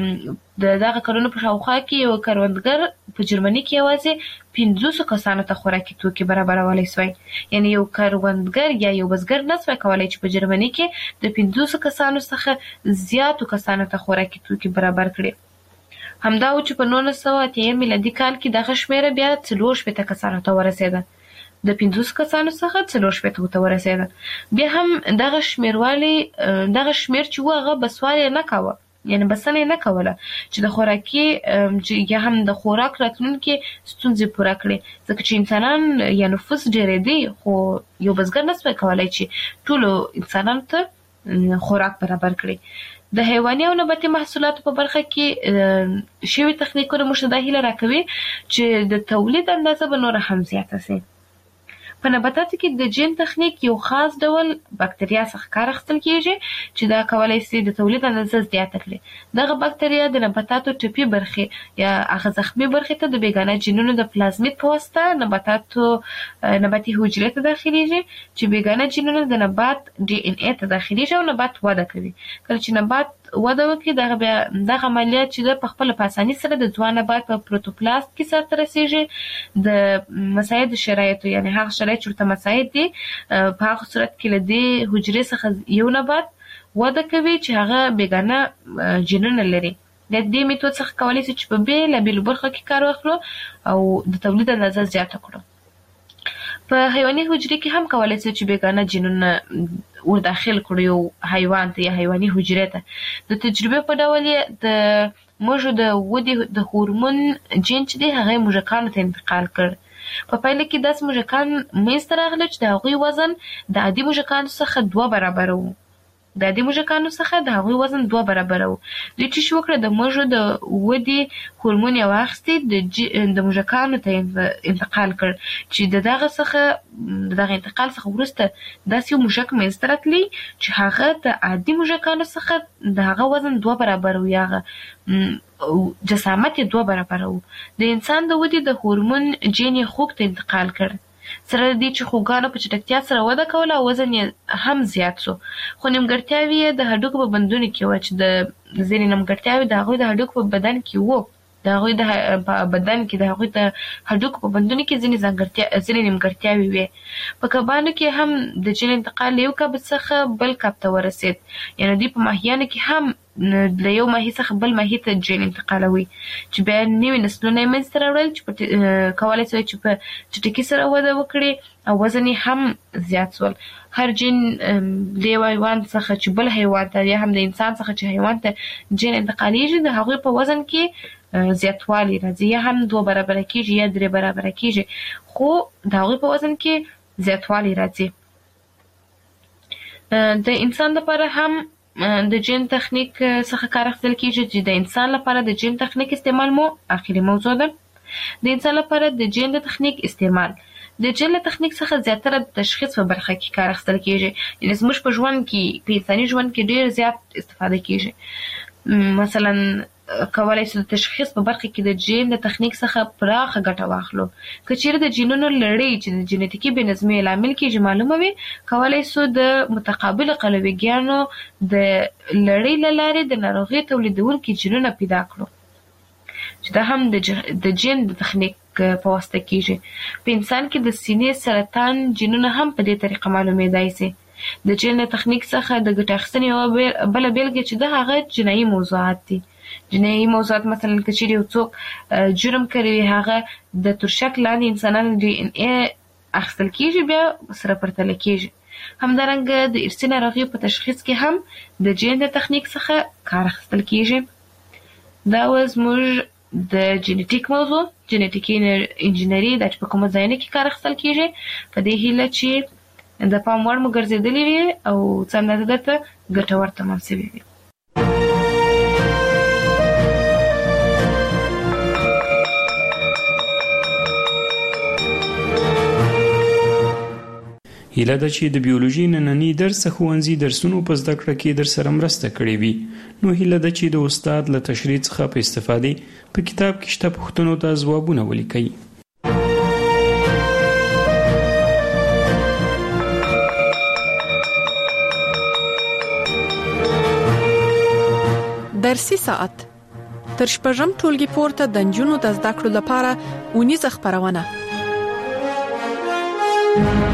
د دغه کلونو په شاوخوا کې یو کروندګر په جرمني کې یوازې پنځوسو کسانو ته خوراکي توکي برابرولی سوی. یعنې یو کروندګر یا یو بزګر نه سوی کولی چې په جرمني کې د پنځوسو کسانو څخه زیاتو کسانو ته خوراکي توکي برابر کړي. همدا و چې په نولس سوه اتیا میلادي کال کې دغه شمېره بیا څلور شپېته کسانو ته ورسېده. د پنځوسو کسانو څخه څلور شپېتو ته ورسېده. بیا هم دغه شمېروالی دغه شمېر چې و هغه بسوال یې نه کاوه، یعنې بسنه یې نه کوله چې د خوراکي یا هم د خوراک راتلونکي ستونزې پوره کړي، ځکه چې انسانان یا نفوس ډېرېدی خو یو بزګر نه سوی کولی چې ټولو انسانانو ته خوراک برابر کړي. د حیواني او نباتي محصولاتو په برخه کې شوي تخنیکونه موږ ته دا هیله راکوي چې د تولید اندازه به نوره هم زیاته سي. په نباتاتو کې د جین تخنیک یو خاص ډول بکتریا څخه کار اخیستل کیږي چې دا کولای شي د تولید اندازه زیاته کړي. دغه بکتریا د نباتاتو ټپي برخې یا هغه زخمي برخې ته د بیگانه جینونو د پلازمیت په واسطه نباتاتو نباتي حجرې ته داخليږي چې بیگانه جینونو د نبات ډي ان اي ته داخليږي او نبات وده کوي. کله چې نبات وده وکړي دغه بیا دغه عملیات چې د خپل په اساني سره د ځوان نبات په پروتوپلاست کې سره رسیږي د مساعد شرایطو یعنی هغه شرایط چې ته مساعد دي په هغه صورت کې لدی حجرې څخه یو نبات وده کوي چې هغه بیگانه جینونه لري. د دې میتود څخه کولای شي چې په بیل بیل برخه کې کار واخلو او د تولید اندازه زیاته کړو. په حیواني حجرې کې هم کولای شي چې بیگانه جینونه ور داخل کړو یو حیوان ته یا حیواني حجرې ته. د تجربه په ډول د موږ د ودی د هورمون جین چې دی هغه موږکانو ته انتقال کړ. په پایله کې داس موږکان منځته راغلل چې د هغوی وزن د عادي موږکانو څخه دوه برابر وو. د عادي موږکانو څخه د هغوی وزن دوه برابر وو. دوی چې شو کړه د موږ د ودی هورمون یې واخیستې د د موږکانو ته انتقال کړ چې د دغه څخه د دغه انتقال څخه وروسته داسې یو موږک منځته راتلی چې هغه د عادي موږکانو څخه د هغه وزن دوه برابر وو یا هغه جسامت یې دوه برابر وو. د انسان د ودې د هورمون جین یې خوږ ته انتقال کړ. سره دې چې خوږانو په چټکتیا سره وده کوله او وزن یې هم زیات شو. خو نیمګړتیاوې یې د هډوکو په بندونو کې وه چې د ځینې نیمګړتیاوې د هغوی د هډوکو په بدن کې وو. د هغوی د بدن کې د هغوی د هډوکو په بندونو کې ځینې ځانګړتیا ځینې نیمګړتیاوې وې. په کبانو کې هم د جین انتقال یو کب څخه بل کب ته ورسېد. یعنې دوی په ماهیانو کې هم له یو ماهي څخه بل ماهي ته جین انتقالوي چې بیا نوي نسلونه یې منځته راوړل چې کولی شي چې په چټکۍ سره وده وکړي او وزن یې هم زیات شول. هر جین له یو حیوان څخه چې بل حیوان ته یا هم د انسان څخه چې حیوان ته جین انتقالیږي د هغوی په وزن کې زیاتوالی راځي یا هم دوه برابره کېږي یا درې برابره کېږي خو د هغوی په وزن کې زیاتوالی راځي. د انسان لپاره هم د جین تخنیک څخه کار اخیستل کېږي چې د انسان لپاره د جین تخنیک استعمال مو اخري موضوع ده. د انسان لپاره د جین د تخنیک استعمال د جین له تخنیک څخه زیاتره د تشخیص په برخه کې کار اخیستل کېږي. یعنې زموږ په ژوند کې په انساني ژوند کې ډېر زیات استفاده کېږي. مثلا کولای شو د تشخیص په برخه کې د جین د تخنیک څخه پراخه ګټه واخلو. که چیرې د جینونو لړۍ چې د جینټیکي بې نظمۍ لامل کېږي معلومه وي کولای شو د متقابل قلویګانو د لړۍ له لارې د ناروغۍ تولیدونکي جینونه پیدا کړو چې دا هم د جین د تخنیک په واسطه کېږي. په انسان کې د سینې سرطان جینونه هم په دې طریقه معلومېدای شي. د جین د تخنیک څخه د ګټې اخیستنې یوه بله بېلګه چې ده هغه جنایي موضوعات دي. جنایي موضوعات مثلا که چیرې یو څوک جرم کوي هغه د ترشک لاندې انسانانو ډي ان اي اخیستل کېږي بیا سره پرتله کېږي. همدارنګه د ارثي ناروغیو په تشخیص کې هم د جین د تخنیک څخه کار اخیستل کېږي. دا و زموږ د جینټیک موضوع جینټیکي انجینري دا چې په کومو ځایونو کې کار اخیستل کېږي په دې هیله چې د پام وړ مو ګرځېدلې وي او څه اندازه درته ګټور تمام شوي وي. هیله ده چې د بیولوژي نننی درس ښوونځي درسونو په زده کړه کې در سره مرسته کړې وي. نو هیله ده چې د استاد له تشریح څخه په استفادې په کتاب کې شته پوښتنو ته ځوابونه ولیکئ. درسي ساعت تر شپږم ټولګي پورته د نجونو د زده کړو لپاره اونیزه خپرونه